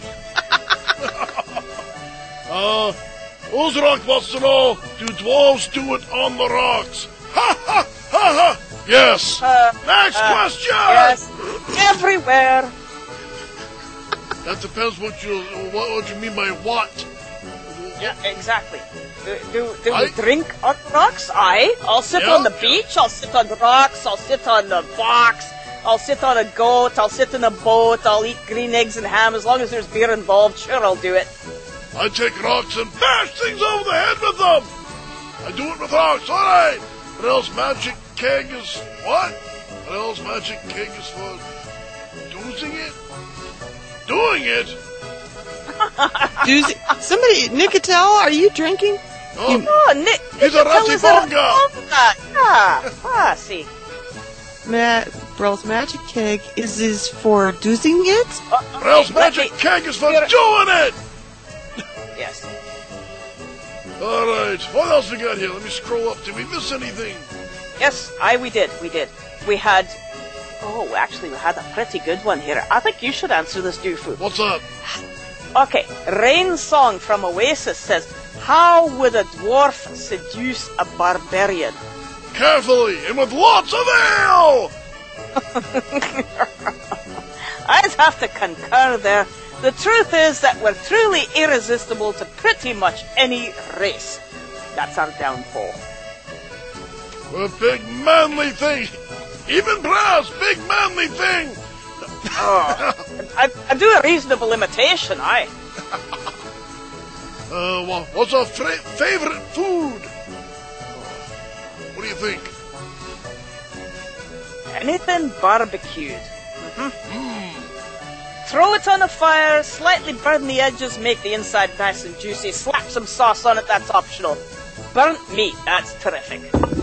Uzrak wants to know, do dwarves do it on the rocks? Ha ha ha ha! Yes. Next question! Yes, everywhere. That depends what you mean by what. Yeah, exactly. Do we I- drink on the rocks? I'll sit Yeah. on the beach, I'll sit on the rocks, I'll sit on the box, I'll sit on a goat, I'll sit in a boat, I'll eat green eggs and ham. As long as there's beer involved, sure, I'll do it. I take rocks and bash things over the head with them. I do it with rocks, alright. What else magic keg is what? What else magic keg is for doing it? Doing it? Somebody, Nicotel, are you drinking? Oh, Oh, Nick, He's a tell us Ratibonga. Yeah, see. Brell's magic keg is for doing it? what else magic keg is for You're- doing it? Yes. Alright, what else we got here? Let me scroll up. Did we miss anything? Yes, we did. We had... Oh, actually, we had a pretty good one here. I think you should answer this, Doofu. What's up? Okay, Rain Song from Oasis says, how would a dwarf seduce a barbarian? Carefully and with lots of ale! I'd have to concur there. The truth is that we're truly irresistible to pretty much any race. That's our downfall. We're a big manly thing. Even brass, big manly thing. I do a reasonable imitation, What's our favorite food? What do you think? Anything barbecued. Throw it on a fire, slightly burn the edges, make the inside nice and juicy, slap some sauce on it, that's optional. Burnt meat, that's terrific.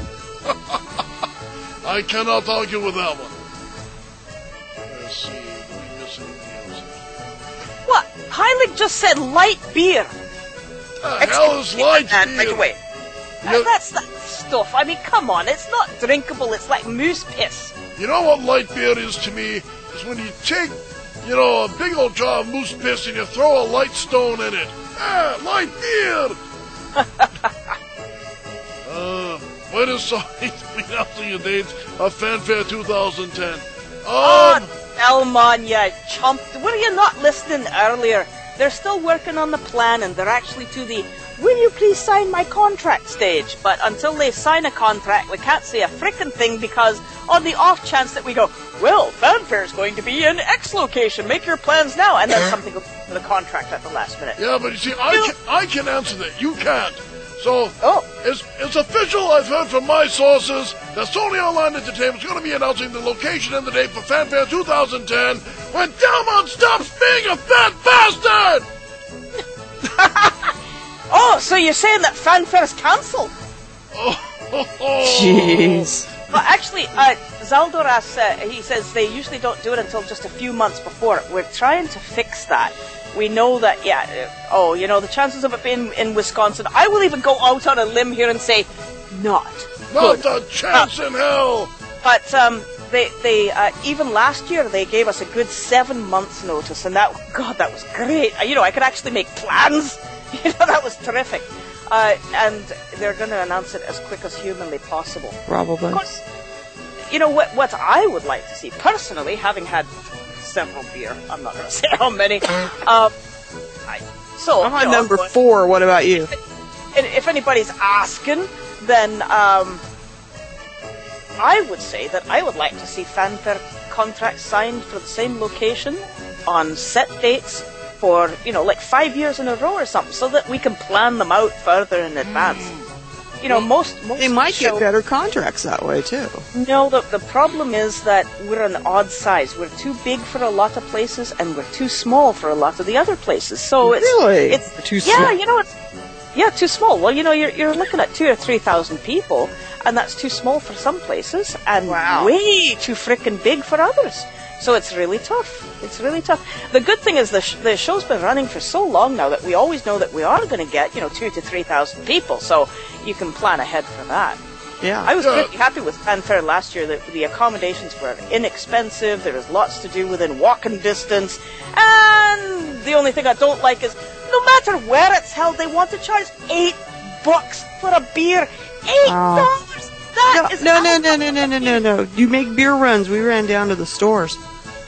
I cannot argue with that one. Let's see, do we miss anything else? What? Heilig just said light beer. The hell is light Right beer? away. You- That's that stuff. I mean, come on, it's not drinkable, it's like moose piss. You know what light beer is to me? Is when you take, a big old jar of moose piss and you throw a light stone in it. Ah, light beer! When is sorry to be announcing your dates of Fanfare 2010? Elmon, you chump. Were you not listening earlier? They're still working on the plan and they're actually to the will you please sign my contract stage. But until they sign a contract, we can't say a frickin' thing because on the off chance that we go, well, Fanfare's going to be in X location, make your plans now, and then something goes to the contract at the last minute. Yeah, but you see, I can answer that. You can't. So, Oh. it's official. I've heard from my sources that Sony Online Entertainment is going to be announcing the location and the date for Fanfare 2010 when Delmon stops being a fat bastard! Oh, so you're saying that Fanfare's cancelled? Jeez. Well, actually, Zaldoras, he says they usually don't do it until just a few months before. We're trying to fix that. We know that, the chances of it being in Wisconsin, I will even go out on a limb here and say, not Not good. a chance in hell! But they even last year, they gave us a good 7 months notice, and that was great. I could actually make plans. That was terrific. And they're going to announce it as quick as humanly possible. Probably. Of course, what I would like to see, personally, having had several beer, I'm not going to say how many. I'm on number 4. What about you? If anybody's asking, then I would say that I would like to see Fanfare contracts signed for the same location on set dates for, like 5 years in a row or something, so that we can plan them out further in advance. Most They might show- get better contracts that way, too. No, the problem is that we're an odd size. We're too big for a lot of places, and we're too small for a lot of the other places. So Really? it's Too small. too small. Well, you're looking at 2,000 or 3,000 people, and that's too small for some places, and way too frickin' big for others. So it's really tough. It's really tough. The good thing is the show's been running for so long now that we always know that we are going to get 2,000 to 3,000 people. So you can plan ahead for that. Yeah. I was pretty happy with Fanfare last year. The accommodations were inexpensive. There was lots to do within walking distance. And the only thing I don't like is no matter where it's held, they want to charge $8 for a beer. $8. That is No. You make beer runs. We ran down to the stores.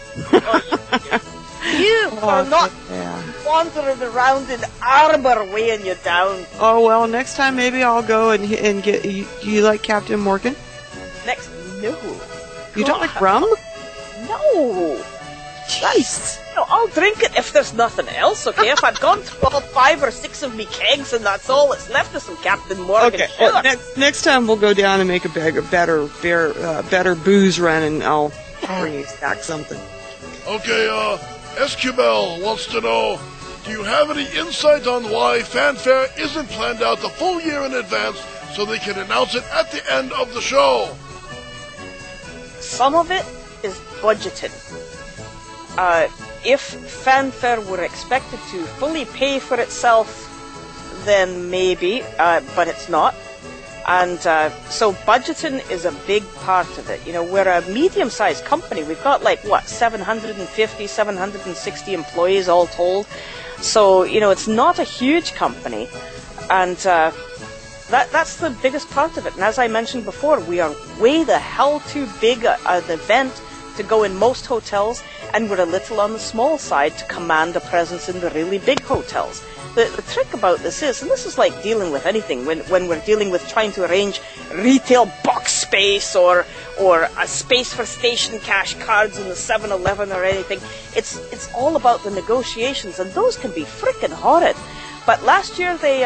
You are not Yeah. wandering around in Arbor weighing you down. Oh, well, next time maybe I'll go and get... You like Captain Morgan? No. You don't like rum? No. Jeez. I'll drink it if there's nothing else, okay? If I've gone through all 5 or 6 of me kegs and that's all that's left of some Captain Morgan. Okay. Sure. Well, next time we'll go down and make a better booze run, and I'll bring you back something. Okay, SQBell wants to know, do you have any insight on why Fanfare isn't planned out the full year in advance so they can announce it at the end of the show? Some of it is budgeting. If Fanfare were expected to fully pay for itself, then maybe, but it's not. And so budgeting is a big part of it. We're a medium-sized company. We've got 750, 760 employees all told. So, it's not a huge company. And that's the biggest part of it. And as I mentioned before, we are way the hell too big an event to go in most hotels, and we're a little on the small side to command a presence in the really big hotels. The trick about this is, and this is like dealing with anything, when we're dealing with trying to arrange retail box space or a space for station cash cards in the 7-Eleven or anything, it's all about the negotiations, and those can be frickin' horrid. But last year they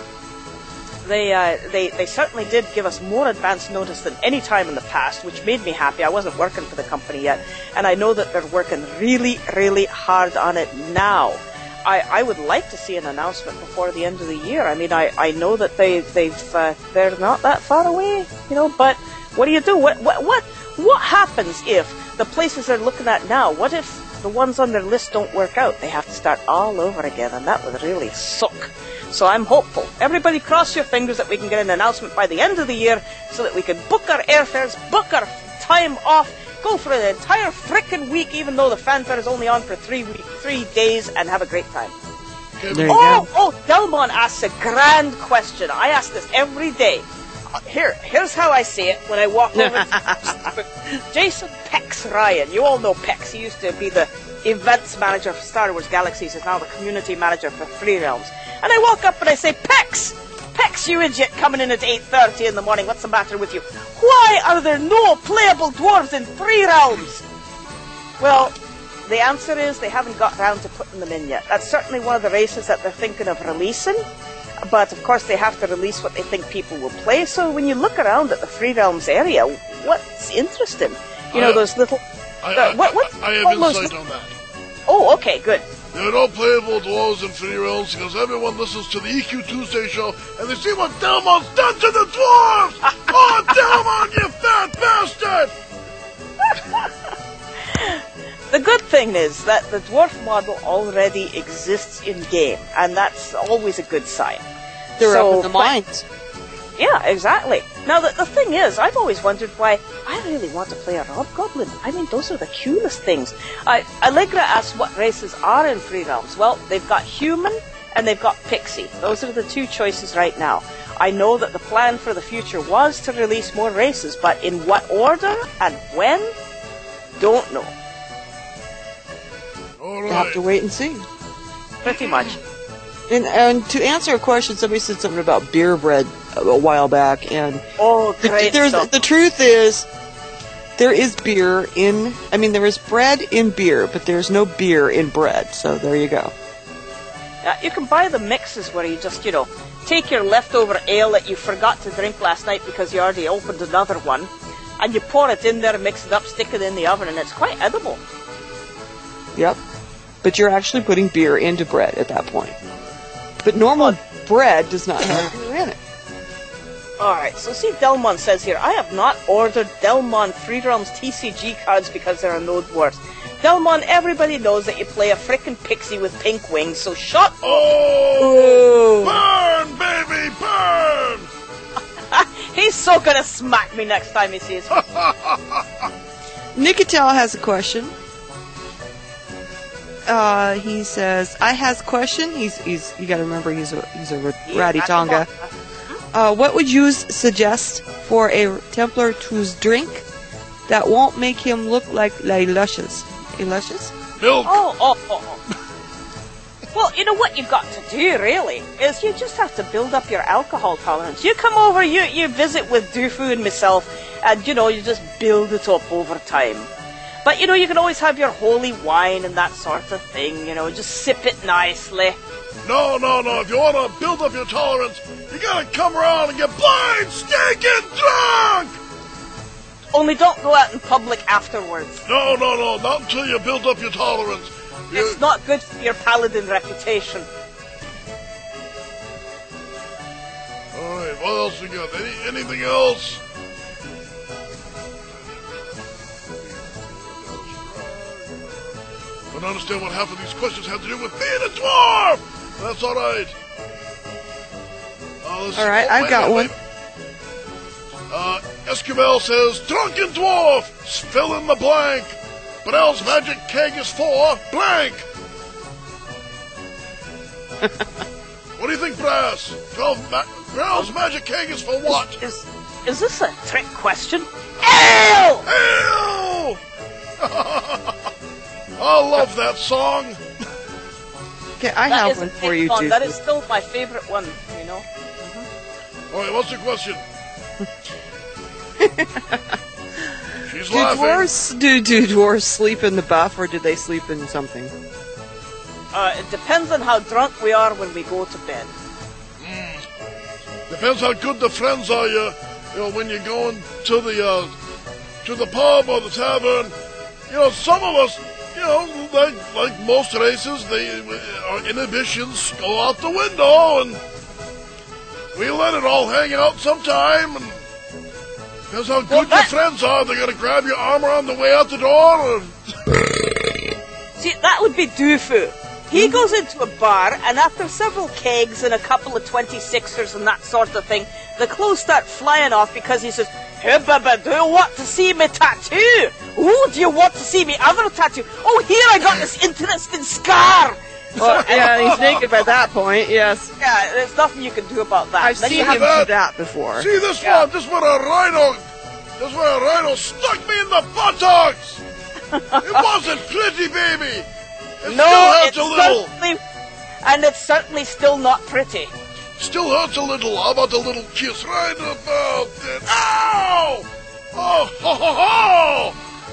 certainly did give us more advance notice than any time in the past, which made me happy. I wasn't working for the company yet, and I know that they're working really, really hard on it now. I would like to see an announcement before the end of the year. I mean, I know that they're not that far away, but what do you do? What happens if the places they're looking at now, what if the ones on their list don't work out? They have to start all over again, and that would really suck. So I'm hopeful. Everybody cross your fingers that we can get an announcement by the end of the year so that we can book our airfares, book our time off, go for an entire frickin' week, even though the fanfare is only on for 3 days, and have a great time. There you go. Oh, Delmon asks a grand question. I ask this every day. Here's how I say it when I walk over to Jason Pex Ryan. You all know Pex. He used to be the events manager for Star Wars Galaxies. He's now the community manager for Free Realms. And I walk up and I say, Pex, you idiot, coming in at 8:30 in the morning. What's the matter with you? Why are there no playable dwarves in Free Realms? Well, the answer is they haven't got round to putting them in yet. That's certainly one of the races that they're thinking of releasing. But, of course, they have to release what they think people will play. So when you look around at the Free Realms area, what's interesting? Those little... I have insight on that. Oh, okay, good. There are no playable dwarves in Free Realms because everyone listens to the EQ Tuesday show and they see what Delmon's done to the dwarves! Oh, Delmon, you fat bastard! The good thing is that the dwarf model already exists in-game, and that's always a good sign. They're up in the mines. Yeah, exactly. Now, the thing is, I've always wondered why I really want to play a Hobgoblin. I mean, those are the coolest things. Allegra asks what races are in Free Realms. Well, they've got human and they've got pixie. Those are the two choices right now. I know that the plan for the future was to release more races, but in what order and when? Don't know. All We'll have right. to wait and see. Pretty much. And to answer a question, somebody said something about beer bread a while back, and Oh, great stuff. the truth is, there is beer in, there is bread in beer, but there's no beer in bread, so there you go. You can buy the mixes where you just, take your leftover ale that you forgot to drink last night because you already opened another one, and you pour it in there, mix it up, stick it in the oven, and it's quite edible. Yep. But you're actually putting beer into bread at that point. But normal bread does not have beer in it. Alright, so see, Delmon says here, I have not ordered Delmon Free Realms TCG cards because there are no dwarves. Delmon, everybody knows that you play a frickin' pixie with pink wings, so shut up! Oh! Burn, baby, burn! He's so gonna smack me next time he sees me. Nicotel has a question. He says, I has a question. He's you gotta remember he's a ratty Tonga. What would you suggest for a Templar to's drink that won't make him look like luscious? Luscious? Milk! Oh. Well, you know what you've got to do, really, is you just have to build up your alcohol tolerance. You come over, you visit with Dufu and myself, and, you just build it up over time. But, you can always have your holy wine and that sort of thing, just sip it nicely. No. If you want to build up your tolerance, you gotta come around and get blind, stinking drunk! Only don't go out in public afterwards. No. Not until you build up your tolerance. It's not good for your paladin reputation. Alright, what else we got? Anything else? I don't understand what half of these questions have to do with being a dwarf! That's alright. Alright, I've got one. Esquivel says, Drunken Dwarf! Fill in the blank! Brell's magic keg is for blank! What do you think, Brass? Brell's magic keg is for what? Is this a trick question? Ale! Ale! I love that song. Okay, I have one for you, too. That is still my favorite one, All right, what's the question? She's laughing. Do dwarves sleep in the buff, or do they sleep in something? It depends on how drunk we are when we go to bed. Depends how good the friends are you know, when you're going to the pub or the tavern. You know, some of us, you know, like most races, our inhibitions go out the window, and we let it all hang out sometime. And depends how good your friends are. They're gonna grab your arm on the way out the door. Or... See, that would be Doofu. He goes into a bar, and after several kegs and a couple of 26ers and that sort of thing, the clothes start flying off because he says, "Hey, baby, do you want to see me tattoo? Ooh, do you want to see me other tattoo? Oh, here I got this interesting scar." Well, yeah, he's naked by that point, yes. Yeah, there's nothing you can do about that. I've Then seen you him have do that before. See this one? This one a rhino. This one a rhino stuck me in the buttocks. It wasn't pretty, baby. It still hurts a little. And it's certainly still not pretty. Still hurts a little. How about a little kiss right about it? Ow! Oh, ho, ho, ho!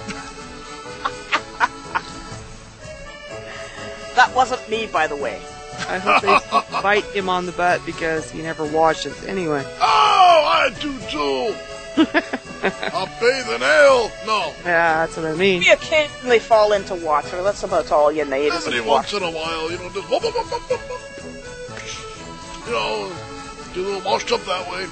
That wasn't me, by the way. I hope they bite him on the butt because he never washes anyway. Oh, I do too. I'll bathe in ale. No. Yeah, that's what I mean. We occasionally fall into water. That's about all you need. Every once in a while, you know, just whoop, whoop, whoop, whoop, whoop. You know, get a little washed up that way.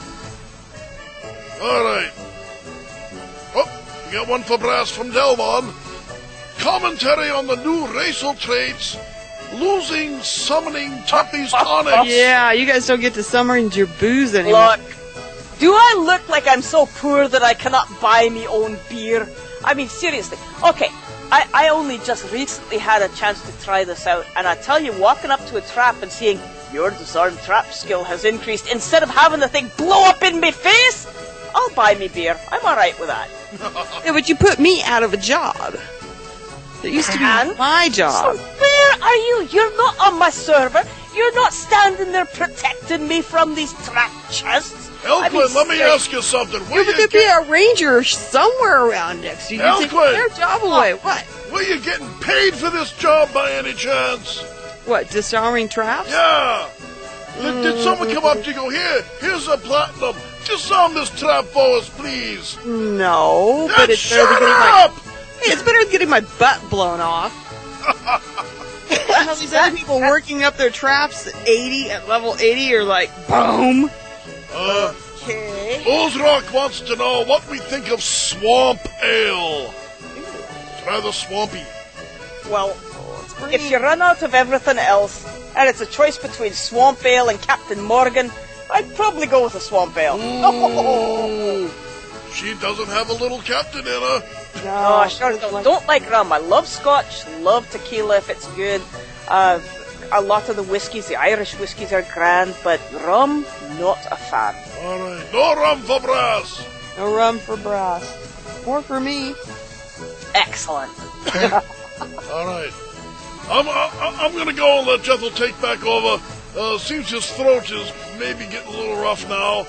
All right. Oh, we got one for Brass from Delvon. Commentary on the new racial traits. Losing, summoning, Tuppy's tonics. Yeah, you guys don't get to summon your booze anymore. Look, do I look like I'm so poor that I cannot buy me own beer? I mean, seriously. Okay, I only just recently had a chance to try this out, and I tell you, walking up to a trap and seeing your disarm trap skill has increased, instead of having the thing blow up in my face, I'll buy me beer. I'm alright with that. Yeah, but you put me out of a job. It used to be my job. So where are you? You're not on my server. You're not standing there protecting me from these trap chests. Elquin, let me ask you something. You're going to be a ranger somewhere around next year. You take their job away. What? Were you getting paid for this job by any chance? What, disarming traps? Yeah. Did someone come up to you and go, here's a platinum. Disarm this trap for us, please. No, Then but it's better than getting up! Hey, it's better than getting my butt blown off. These other people working up their traps at level 80 are like, boom. Okay. Ozrock wants to know what we think of swamp ale. It's rather swampy. Well, if you run out of everything else, and it's a choice between Swamp Ale and Captain Morgan, I'd probably go with a Swamp Ale. Ooh. She doesn't have a little captain in her. No, I sure don't like rum. I love Scotch, love tequila if it's good. A lot of the whiskies, the Irish whiskies are grand, but rum, not a fan. All right, no rum for Brass. No rum for Brass. More for me. Excellent. All right. I'm going to go and let Jethel take back over. Seems his throat is maybe getting a little rough now.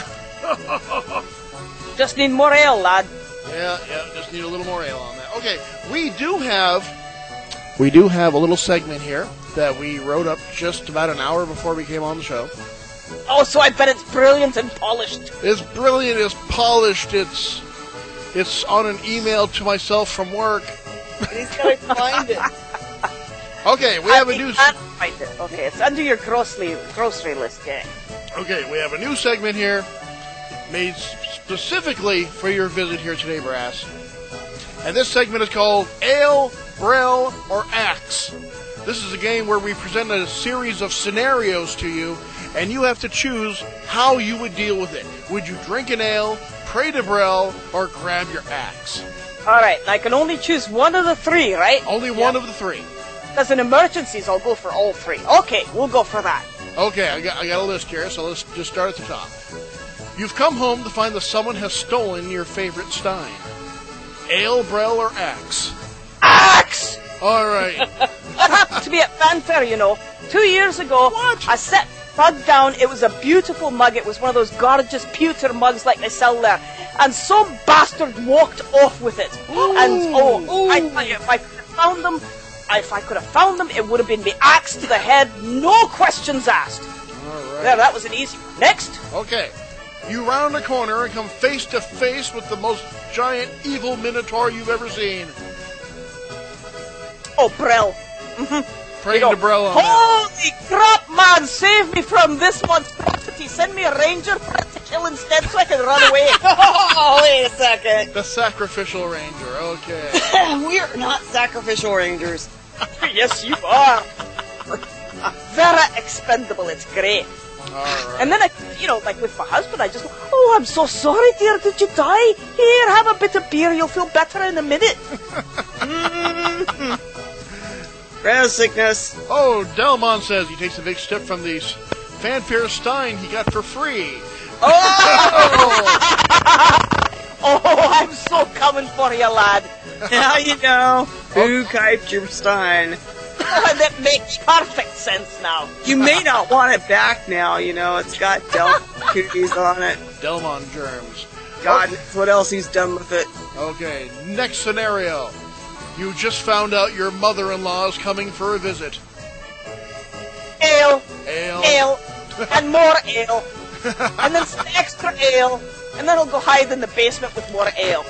Just need more ale, lad. Yeah, just need a little more ale on that. Okay, we do have a little segment here that we wrote up just about an hour before we came on the show. Oh, so I bet it's brilliant and polished. It's brilliant, it's polished, it's on an email to myself from work. He's got to find it. Okay, we have a new... can't find it. Okay, it's under your grocery list, yeah. Okay, we have a new segment here made specifically for your visit here today, Brass. And this segment is called Ale, Brel, or Axe. This is a game where we present a series of scenarios to you, and you have to choose how you would deal with it. Would you drink an ale, pray to Brel, or grab your axe? Alright, I can only choose one of the three, right? Only one of the three. Because in emergencies, I'll go for all three. Okay, we'll go for that. Okay, I got a list here, so let's just start at the top. You've come home to find that someone has stolen your favorite stein. Ale, Brel, or axe? Axe! All right. That happened to me at Fanfare, 2 years ago. What? I set mug down. It was a beautiful mug. It was one of those gorgeous pewter mugs like they sell there. And some bastard walked off with it. Ooh. And, I tell you, if I could have found them, if I could have found them, it would have been the axe to the head, no questions asked. All right. There, that was an easy one. Next. Okay. You round a corner and come face to face with the most giant evil minotaur you've ever seen. Oh, Brell. Praying to Brell on that. Holy crap, man! Save me from this monstrosity. Send me a ranger for it to kill instead so I can run away. Oh, wait a second. The sacrificial ranger. Okay. We're not sacrificial rangers. Yes, you are. Very expendable. It's great. All right. And then, like with my husband, I just go, oh, I'm so sorry, dear. Did you die? Here, have a bit of beer. You'll feel better in a minute. Breath sickness. Oh, Delmon says he takes a big step from the fanfare stein he got for free. Oh, I'm so coming for you, lad. Now you know who kiped your stein. And it makes perfect sense now. You may not want it back now, it's got Delmon cookies on it. Delmon germs. God knows what else he's done with it. Okay, next scenario. You just found out your mother-in-law is coming for a visit. Ale, Ale. and more ale. And then some extra ale. And then I'll go hide in the basement with more ale.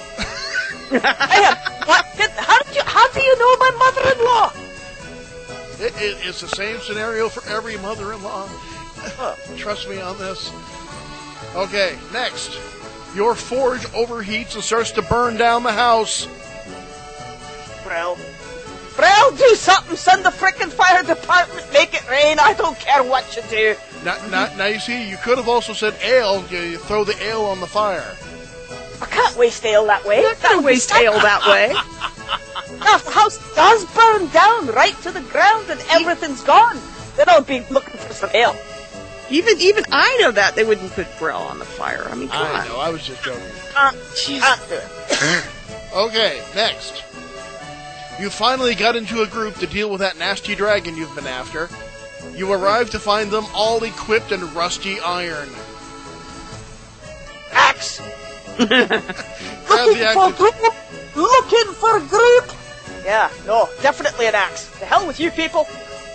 How do you know my mother-in-law? It's the same scenario for every mother-in-law. Trust me on this. Okay, next. Your forge overheats and starts to burn down the house. Brell, do something. Send the frickin' fire department. Make it rain. I don't care what you do. Now you see, you could have also said ale. You throw the ale on the fire. I can't waste ale that way. You're not going to waste ale that way. Now, if the house does burn down right to the ground and everything's gone, then I'll be looking for some ale. Even I know that they wouldn't put Brell on the fire. I mean, come on. I know, I was just joking. Can't do it. Okay, next. You finally got into a group to deal with that nasty dragon you've been after. You arrive to find them all equipped in rusty iron. Axe! Grab the axe. Looking for group! Yeah, no, definitely an axe. The hell with you people!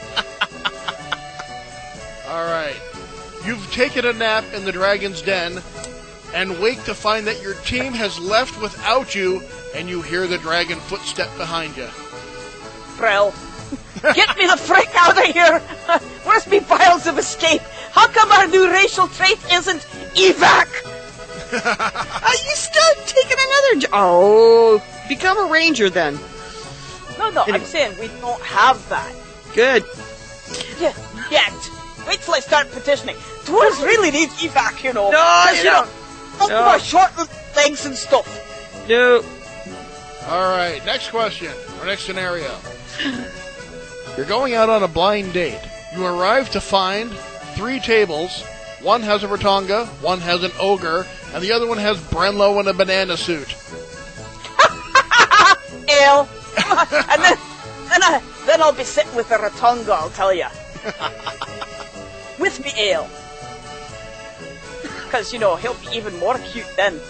Alright. You've taken a nap in the dragon's den and wake to find that your team has left without you, and you hear the dragon footstep behind you. Brell, get me the frick out of here! Where's me files of escape? How come our new racial trait isn't evac? You still taking another Oh, become a ranger then. No, I'm saying we don't have that. Good. Yeah, yet. Wait till I start petitioning. Dwarves really need evac, No, you don't. Look No. for short legs and stuff. No. Alright, next question, or next scenario. You're going out on a blind date. You arrive to find 3 tables. One has a Rotanga, one has an ogre, and the other one has Brenlo in a banana suit. Ale. And then I'll be sitting with a Ratonga, I'll tell you. With me ale. Because, he'll be even more cute then.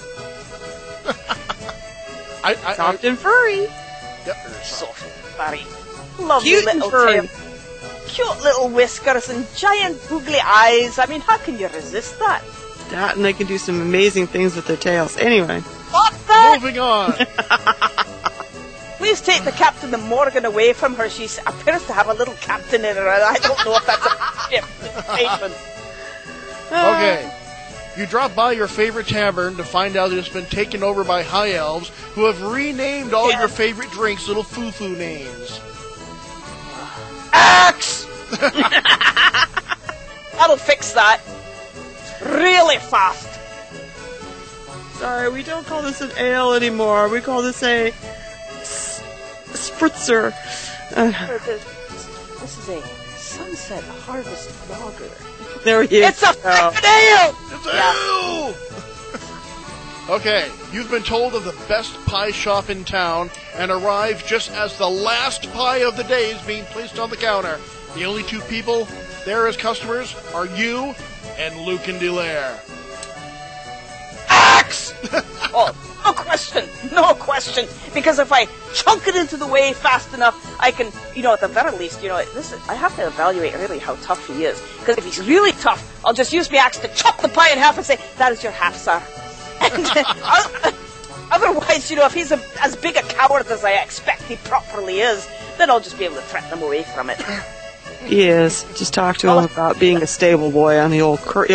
Soft and furry. Yep. Soft, furry. Lovely Cute and little furry. tail. Cute little whiskers and giant googly eyes. I mean, how can you resist that? That, and they can do some amazing things with their tails. Anyway. Stop that! Moving on. Please take the Captain of Morgan away from her. She appears to have a little captain in her, and I don't know if that's a statement. Okay. You drop by your favorite tavern to find out that it's been taken over by high elves who have renamed all your favorite drinks little foo-foo names. Axe! That'll fix that. Really fast. Sorry, we don't call this an ale anymore. We call this a spritzer. This is a Sunset Harvest Lager. There he is. It's a frickin' ale! It's ale! Okay, you've been told of the best pie shop in town and arrive just as the last pie of the day is being placed on the counter. The only 2 people there as customers are you and Luke and Delaire. Axe! Oh, look question. No question. Because if I chunk it into the whey fast enough, I can, at the very least, I have to evaluate really how tough he is. Because if he's really tough, I'll just use my axe to chop the pie in half and say, that is your half, sir. And otherwise, if he's as big a coward as I expect he properly is, then I'll just be able to threaten him away from it. He is. Just talk to him about being a stable boy, and he'll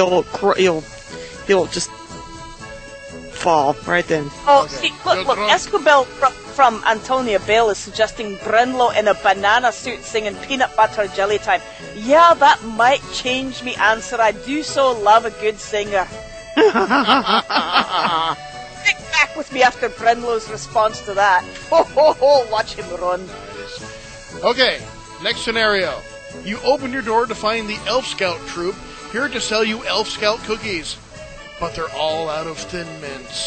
just fall right then. Oh, see, look, Escobel from Antonia Bale is suggesting Brenlo in a banana suit singing Peanut Butter Jelly Time. Yeah, that might change me answer. I do so love a good singer. Stick back with me after Brenlo's response to that. Ho, ho, ho, watch him run. Okay, next scenario. You open your door to find the Elf Scout troop here to sell you Elf Scout cookies. But they're all out of Thin Mints.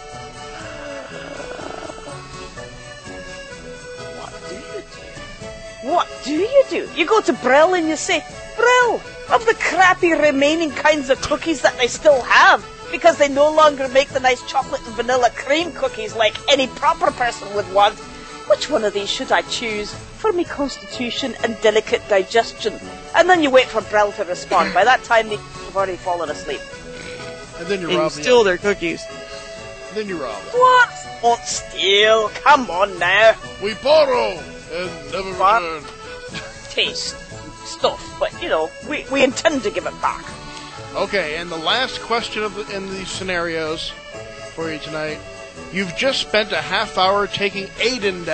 What do you do? You go to Brill and you say, Brill, of the crappy remaining kinds of cookies that they still have, because they no longer make the nice chocolate and vanilla cream cookies like any proper person would want, which one of these should I choose for me constitution and delicate digestion? And then you wait for Brill to respond. By that time, they've already fallen asleep. And then you steal their cookies. And then you rob them. What? Won't steal? Come on now. We borrow and never return. Taste stuff, but we intend to give it back. Okay, and the last question in these scenarios for you tonight. You've just spent a half hour taking Aiden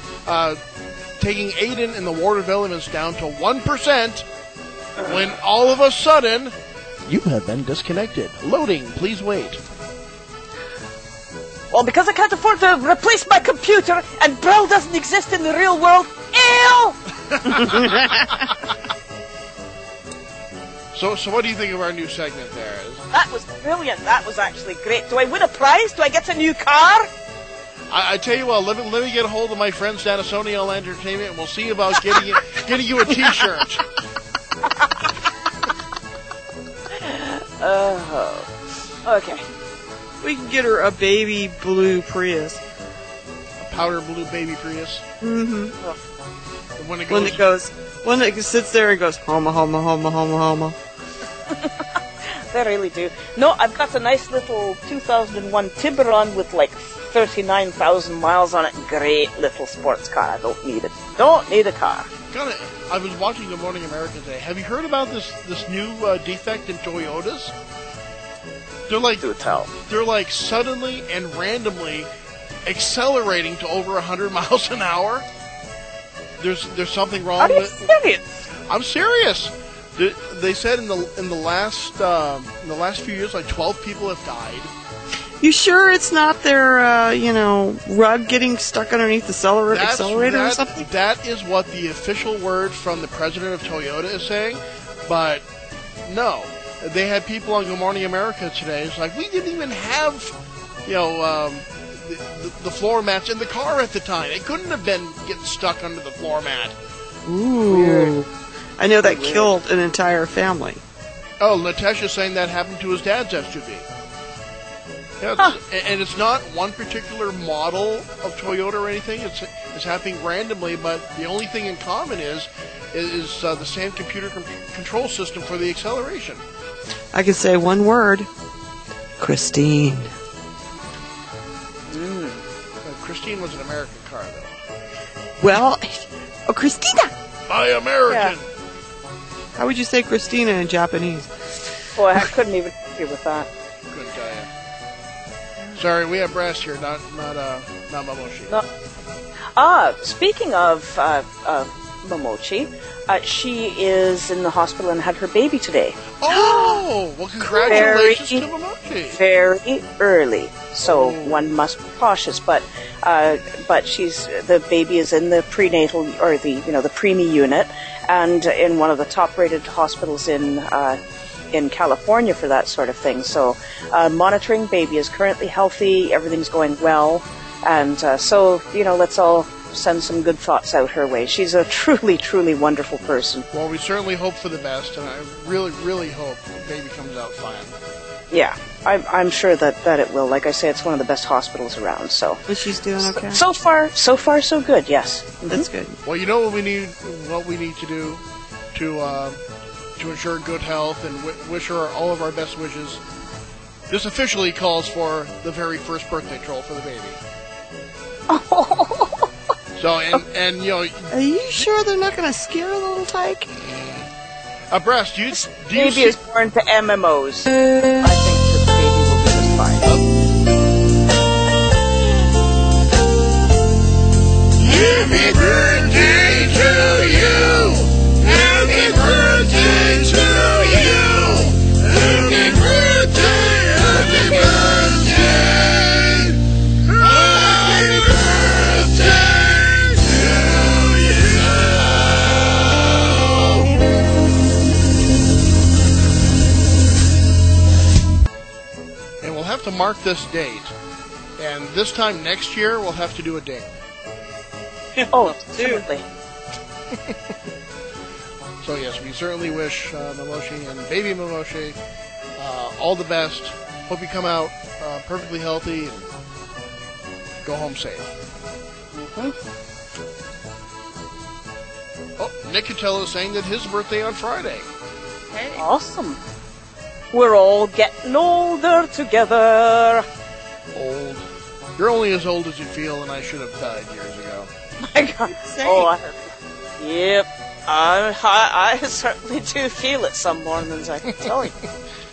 and the Ward of Elements down to 1%, when all of a sudden, you have been disconnected. Loading, please wait. Well, because I can't afford to replace my computer, and Brill doesn't exist in the real world, ew! So what do you think of our new segment there? That was brilliant. That was actually great. Do I win a prize? Do I get a new car? I tell you what, let me get a hold of my friends down at Sony L Entertainment, and we'll see about getting you a T-shirt. Okay. We can get her a baby blue Prius. A powder blue baby Prius? Mm-hmm. When it sits there and goes, homa, homa, homa, homa, homa. They really do. No, I've got a nice little 2001 Tiburon with like 39,000 miles on it. Great little sports car. I don't need it. Don't need a car. I was watching Good Morning America today. Have you heard about this new defect in Toyotas? They're like suddenly and randomly accelerating to over 100 miles an hour. There's something wrong with it. Are you serious? I'm serious. They said in the last few years, like 12 people have died. You sure it's not their rug getting stuck underneath the accelerator or something? That is what the official word from the president of Toyota is saying. But no, they had people on Good Morning America today. It's like, we didn't even have the floor mats in the car at the time. It couldn't have been getting stuck under the floor mat. Ooh. Weird. I know that killed an entire family. Oh, Natesha's saying that happened to his dad's SUV. Yeah, and it's not one particular model of Toyota or anything. It's happening randomly, but the only thing in common is the same computer control system for the acceleration. I can say one word. Christine. Christine was an American car, though. Well, Christina! My American! Yeah. How would you say Christina in Japanese? Boy, I couldn't even agree with that. Couldn't tell you. Sorry, we have Brass here, not Momochi. No. Speaking of Momochi, she is in the hospital and had her baby today. Oh! Well, congratulations to Momochi. Very early, so one must be cautious. But the baby is in the prenatal or the preemie unit, and in one of the top-rated hospitals in California for that sort of thing. So, monitoring baby is currently healthy. Everything's going well, and so let's all send some good thoughts out her way. She's a truly, truly wonderful person. Well, we certainly hope for the best, and I really, really hope the baby comes out fine. Yeah, I'm sure that it will. Like I say, it's one of the best hospitals around. So. But she's doing okay. So far, so good. Yes. That's good. Well, you know what we need to do to ensure good health and wish her all of our best wishes. This officially calls for the very first birthday troll for the baby. So, and you know... Are you sure they're not going to scare the little tyke? Breast, do you baby see... is born to MMOs. I think the baby will do just fine. Happy birthday to you! Happy birthday to you! Happy birthday! Happy birthday! Happy birthday to you! And we'll have to mark this date. And this time next year, we'll have to do a date. Oh, definitely. So yes, we certainly wish Momoshi and baby Momoshi all the best. Hope you come out perfectly healthy and go home safe. Mm-hmm. Oh, Nick Catello is saying that his birthday on Friday. Hey. Awesome. We're all getting older together. Old. You're only as old as you feel, and I should have died years ago. My God. Oh, yep. I certainly do feel it some mornings, I can tell you.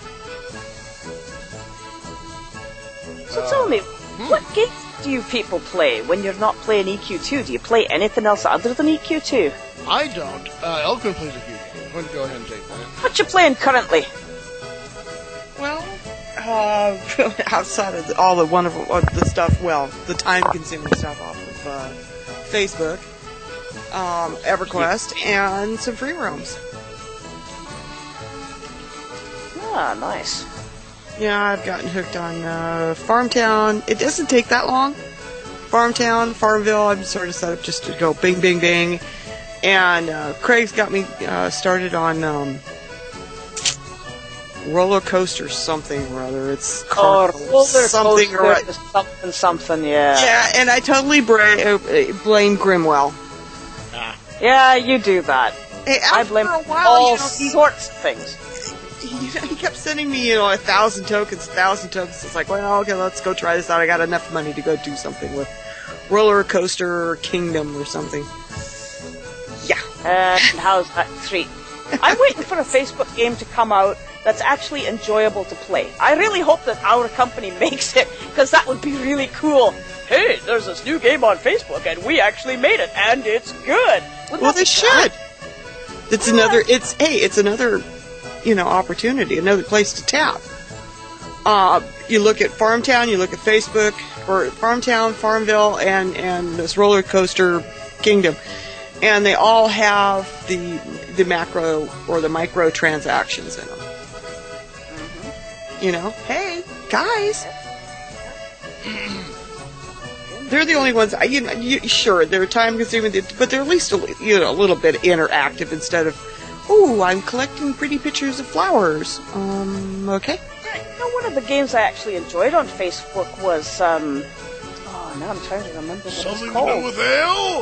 So tell me, what games do you people play when you're not playing EQ2? Do you play anything else other than EQ2? I don't. Elkin plays a few games. I'm going to go ahead and take that. What you playing currently? Well, outside of all the wonderful the stuff, well, the time-consuming stuff off of Facebook, EverQuest, and some free roams. Ah, nice. Yeah, I've gotten hooked on Farmtown. It doesn't take that long. Farmtown, Farmville, I'm sort of set up just to go bing, bing, bing. And Craig's got me started on Roller Coaster something or other. It's Roller something or other. Something, yeah. Yeah, and I totally blame Grimwell. Yeah, you do that. Hey, I blame all sorts of things. He kept sending me, 1,000 tokens. It's like, well, okay, let's go try this out. I got enough money to go do something with Roller Coaster Kingdom or something. Yeah. And how's that treat? I'm waiting for a Facebook game to come out that's actually enjoyable to play. I really hope that our company makes it, because that would be really cool. Hey, there's this new game on Facebook, and we actually made it, and it's good. Well, they should. It's another opportunity, another place to tap. You look at Farmtown, you look at Facebook, or Farmtown, Farmville, and this Roller Coaster Kingdom, and they all have the macro or the micro transactions in them. Mm-hmm. Hey guys, they're the only ones. Sure, they're time consuming, but they're at least a little bit interactive instead of, oh, I'm collecting pretty pictures of flowers. Okay. One of the games I actually enjoyed on Facebook was, now I'm trying to remember what Something it's called. to do with ale?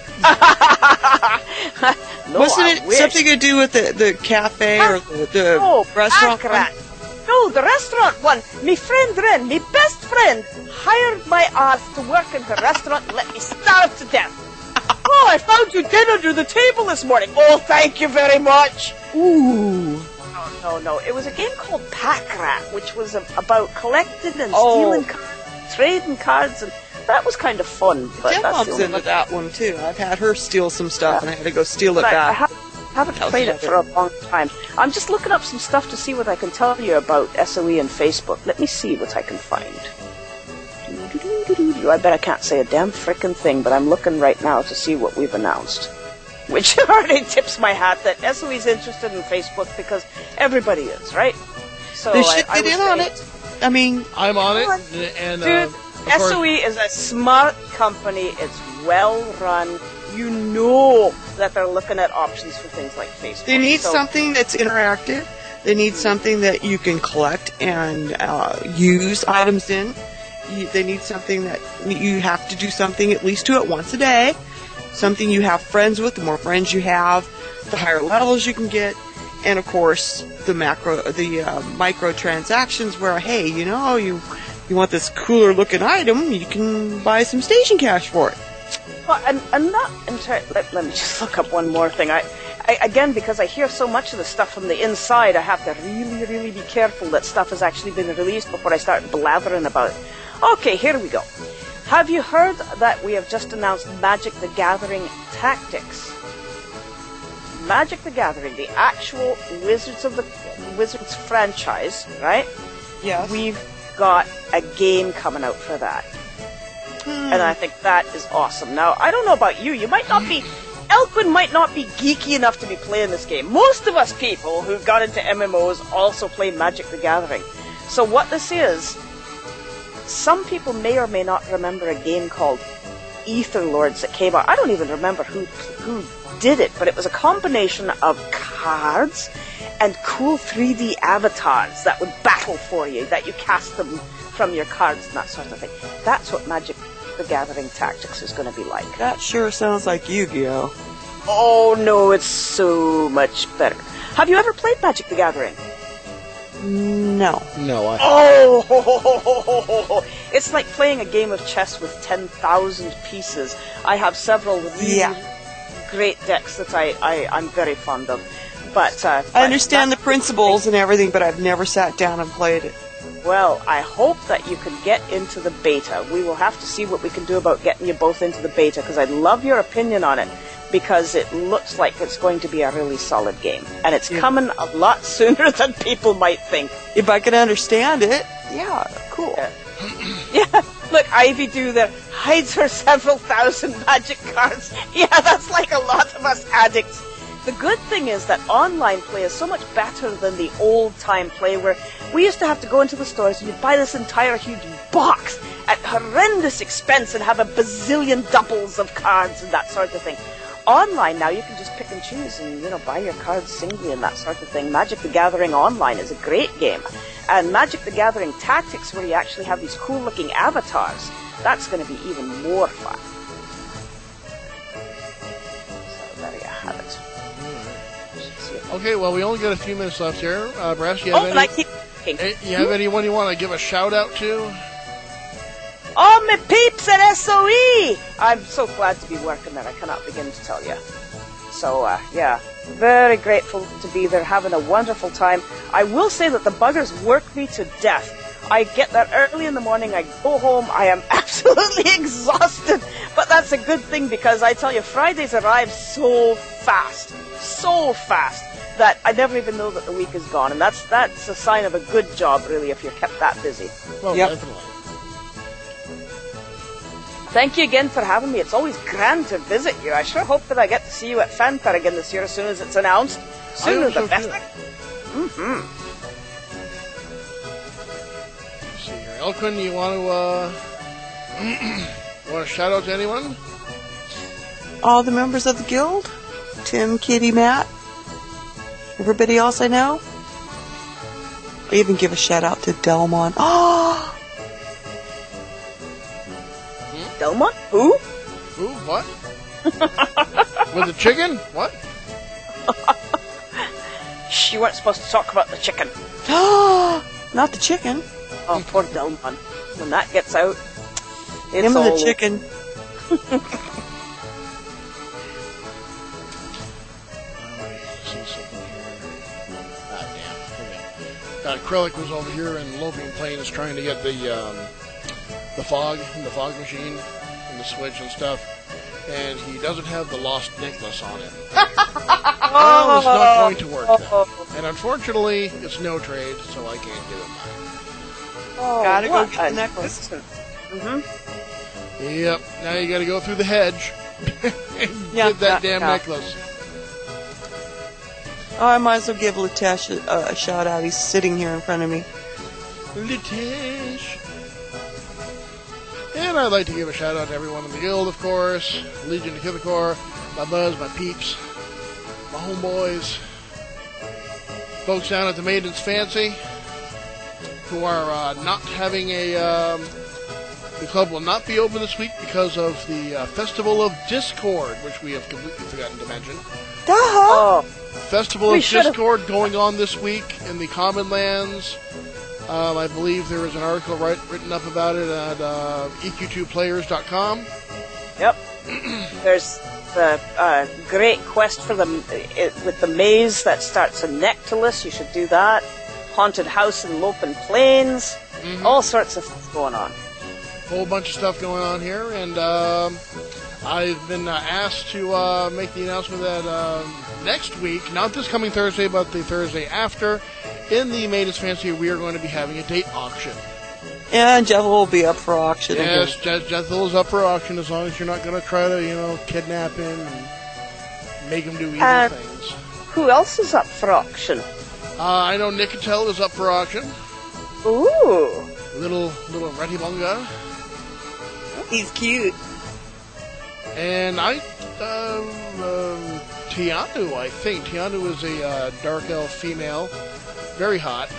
No, wasn't it something to do with the cafe or the restaurant? No, the restaurant one. Me friend Ren, me best friend, hired my ass to work in her restaurant and let me starve to death. Oh, I found you dead under the table this morning. Oh, thank you very much. Ooh. No. It was a game called Pack Rat, which was about collecting and stealing cards, trading cards, and that was kind of fun. But Jen Mom's into that one too. I've had her steal some stuff, and I had to go steal it back. I haven't played it for a long time. I'm just looking up some stuff to see what I can tell you about SOE and Facebook. Let me see what I can find. I bet I can't say a damn frickin' thing, but I'm looking right now to see what we've announced. Which already tips my hat that SOE's interested in Facebook because everybody is, right? So they should get in on it. I mean, I'm on it, and dude, SOE is a smart company. It's well run. You know that they're looking at options for things like Facebook. They need something that's interactive. They need something that you can collect and use items in. They need something that you have to do something at least to it once a day. Something you have friends with. The more friends you have, the higher levels you can get. And of course, the microtransactions where, hey, you want this cooler looking item, you can buy some station cash for it. Well, and not entirely. Let me just look up one more thing. I again, because I hear so much of the stuff from the inside, I have to really, really be careful that stuff has actually been released before I start blathering about it. Okay, here we go. Have you heard that we have just announced Magic the Gathering Tactics? Magic the Gathering, the actual Wizards franchise, right? Yes. We've got a game coming out for that. And I think that is awesome. Now, I don't know about you. Elquin might not be geeky enough to be playing this game. Most of us people who got into MMOs also play Magic the Gathering. So what this is, some people may or may not remember a game called Aetherlords that came out. I don't even remember who did it, but it was a combination of cards and cool 3D avatars that would battle for you, that you cast them from your cards and that sort of thing. That's what Magic the Gathering Tactics is going to be like. That sure sounds like Yu-Gi-Oh! Oh no, it's so much better. Have you ever played Magic the Gathering? No. No, I Oh! It's like playing a game of chess with 10,000 pieces. I have several really great decks that I'm very fond of. But I understand the principles and everything, but I've never sat down and played it. Well, I hope that you can get into the beta. We will have to see what we can do about getting you both into the beta, because I'd love your opinion on it, because it looks like it's going to be a really solid game. And it's coming a lot sooner than people might think. If I can understand it, yeah, cool. Yeah, look, Ivy Do there hides her several thousand magic cards. Yeah, that's like a lot of us addicts. The good thing is that online play is so much better than the old-time play where we used to have to go into the stores and you'd buy this entire huge box at horrendous expense and have a bazillion doubles of cards and that sort of thing. Online now, you can just pick and choose and, buy your cards singly and that sort of thing. Magic the Gathering Online is a great game. And Magic the Gathering Tactics, where you actually have these cool-looking avatars, that's going to be even more fun. So there you have it. Okay, well, we only got a few minutes left here. Brass, you have anyone you want to give a shout-out to? Oh, my peeps at SOE! I'm so glad to be working there, I cannot begin to tell you. So, very grateful to be there, having a wonderful time. I will say that the buggers work me to death. I get there early in the morning, I go home, I am absolutely exhausted. But that's a good thing, because I tell you, Fridays arrive so fast, that I never even know that the week is gone. And that's a sign of a good job, really, if you're kept that busy. Well, definitely. Thank you again for having me. It's always grand to visit you. I sure hope that I get to see you at Fanfare again this year as soon as it's announced. Sooner the better. Mm-hmm. Let's see here. Elquin, you want to shout out to anyone? All the members of the guild. Tim, Kitty, Matt. Everybody else I know. I even give a shout out to Delmon. Oh! Delmon? Who? Who? What? With the chicken? What? Shh, you weren't supposed to talk about the chicken. Not the chicken. Oh, poor Delmon. When that gets out, it's Him all and the chicken. Acrylic was over here in Loping Plains trying to get the fog machine and the switch and stuff, and he doesn't have the lost necklace on it. Well, it's not going to work then. And unfortunately, it's no trade, so I can't get it. Gotta go get the necklace. Mm-hmm. Yep, now you gotta go through the hedge and get that damn necklace. Oh, I might as well give Litesh a shout out. He's sitting here in front of me. Litesh. And I'd like to give a shout out to everyone in the guild, of course. Legion of Kithakor, my buzz, my peeps, my homeboys. folks down at the Maiden's Fancy who are not having a... the club will not be open this week because of the Festival of Discord, which we have completely forgotten to mention. Oh, Festival We of should've- Discord going on this week in the Common Lands. I believe there was an article written up about it at EQ2players.com. yep. There's the great quest for with the maze that starts in Nectalis. You should do that. Haunted house in Lopen Plains. All sorts of things going on. Whole bunch of stuff going on here, and I've been asked to make the announcement that next week, not this coming Thursday, but the Thursday after, in the Maiden's Fancy, we are going to be having a date auction. And Jeff will be up for auction. Yes, Jethel is up for auction as long as you're not going to try to, kidnap him and make him do evil things. Who else is up for auction? I know Nicotel is up for auction. Ooh. Little Retibunga. He's cute. And Tianu, I think. Tianu is a dark elf female. Very hot.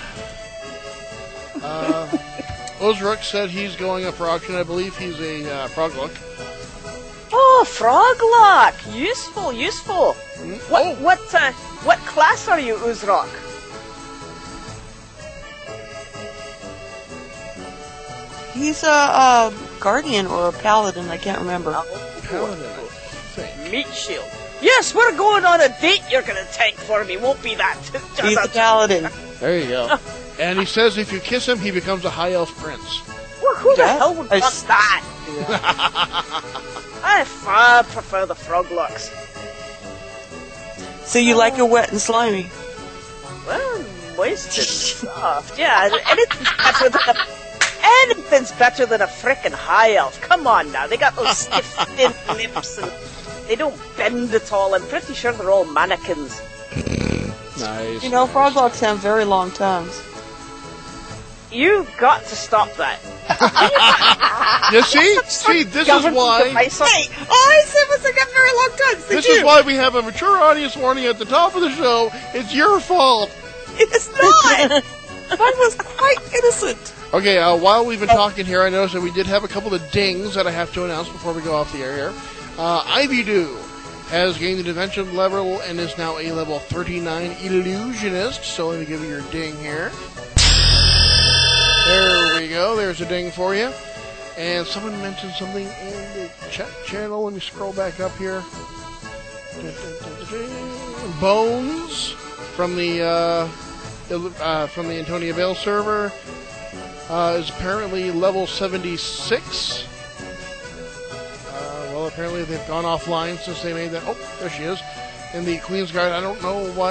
Ozruk said he's going up for auction. I believe he's a Frogluk. Oh, Froglock! Useful. Oh. What class are you, Uzrock? He's a guardian or a paladin. I can't remember. Paladin, I think. Meat shield. Yes, we're going on a date. You're gonna tank for me. Won't be that. He's a paladin. There you go. And he says if you kiss him, he becomes a high elf prince. Well, who the Yeah, hell would I want s- that? I far prefer the Froglocks. So you like it wet and slimy? Well, moist and soft. Yeah, anything's better than a frickin' high elf. Come on now, they got those stiff, thin lips and they don't bend at all. I'm pretty sure they're all mannequins. Nice. You know, froglocks have very long tongues. You've got to stop that. You see, this is Government why. device on- All I said was they got very long tongues. This is why we have a mature audience warning at the top of the show. It's your fault. It's not. Mine was quite innocent. Okay, while we've been talking here, I noticed that we did have a couple of dings that I have to announce before we go off the air here. Ivy Dew has gained the dimension level and is now a level 39 illusionist. So let me give you your ding here. There we go. There's a ding for you. And someone mentioned something in the chat channel. Let me scroll back up here. Bones from the Antonia Vale server is apparently level 76. Well, apparently they've gone offline since they made that. Oh, there she is. In the Queen's Guard, I don't know what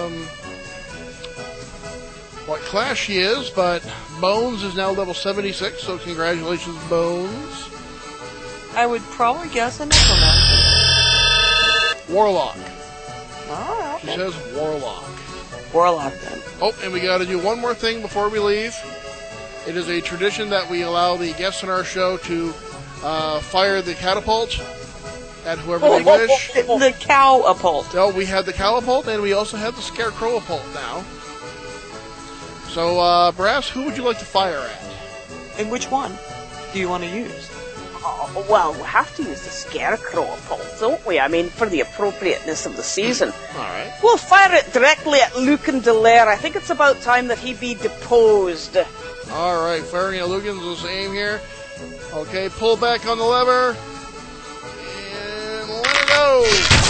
class she is, but Bones is now level 76, so congratulations, Bones. I would probably guess a necromancer. Warlock. Oh, She says Warlock. Warlock then. Oh, and we got to do one more thing before we leave. It is a tradition that we allow the guests on our show to fire the catapult at whoever they wish. The cow apult. So we have the catapult, and we also have the scarecrow apult now. So, Brass, who would you like to fire at? And which one do you want to use? Oh, well, we have to use the Scarecrow pulse, don't we? I mean, for the appropriateness of the season. All right. We'll fire it directly at Lucan Delaire. I think it's about time that he be deposed. All right, firing at Lucan's the same here. Okay, pull back on the lever. And let it go.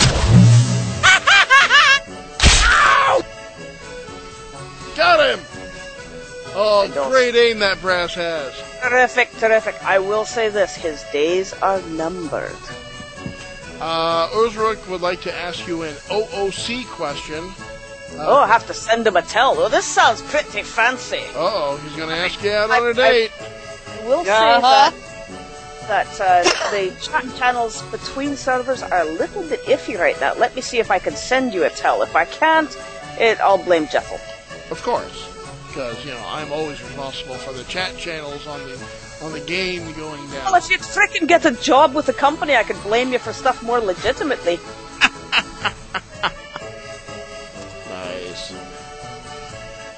Ow! Got him! Oh, great aim that Brass has. Terrific. I will say this, his days are numbered. Urzruk would like to ask you an OOC question. I have to send him a tell. Oh, this sounds pretty fancy. Uh-oh, he's going to ask you out on a date. I will say that the chat channels between servers are a little bit iffy right now. Let me see if I can send you a tell. If I can't, I'll blame Jethel. Of course. Because, I'm always responsible for the chat channels on the game going down. Well, if you'd frickin' get a job with the company, I could blame you for stuff more legitimately. Nice.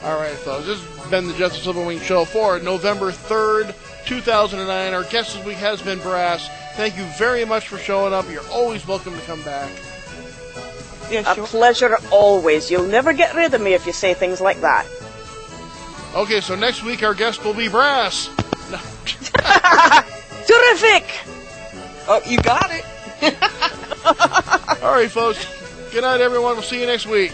All right, folks. This has been the Jethro Silverwing Show for November 3rd, 2009. Our guest this week has been Brass. Thank you very much for showing up. You're always welcome to come back. Yeah, A pleasure always. You'll never get rid of me if you say things like that. Okay, so next week our guest will be Brass. No. Terrific! Oh, you got it. All right, folks. Good night, everyone. We'll see you next week.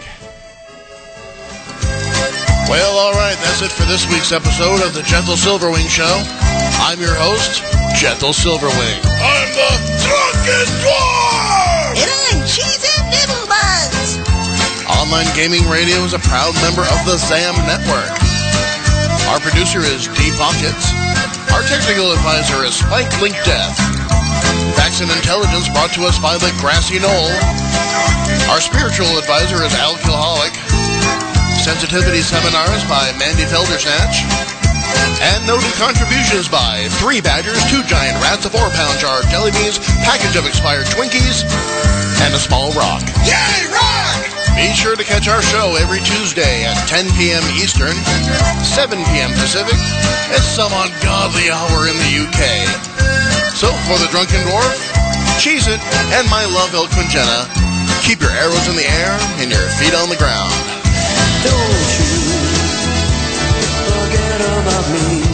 Well, all right, that's it for this week's episode of the Jethro Silverwing Show. I'm your host, Jethro Silverwing. I'm the Drunken Dwarf! And I'm Cheese and Nibble Buns. Online Gaming Radio is a proud member of the ZAM Network. Our producer is D Pockets. Our technical advisor is Spike Link Death. Facts and Intelligence brought to us by the Grassy Knoll. Our spiritual advisor is Al Kilholic. Sensitivity Seminars by Mandy Feldersnatch. And noted contributions by 3 Badgers, 2 Giant Rats, a 4-pound jar of jelly beans, package of expired Twinkies, and a small rock. Yay, rock! Be sure to catch our show every Tuesday at 10 p.m. Eastern, 7 p.m. Pacific, at some ungodly hour in the UK. So, for the Drunken Dwarf, Cheez-It, and my love, El Quinjena, keep your arrows in the air and your feet on the ground. Don't you forget about me.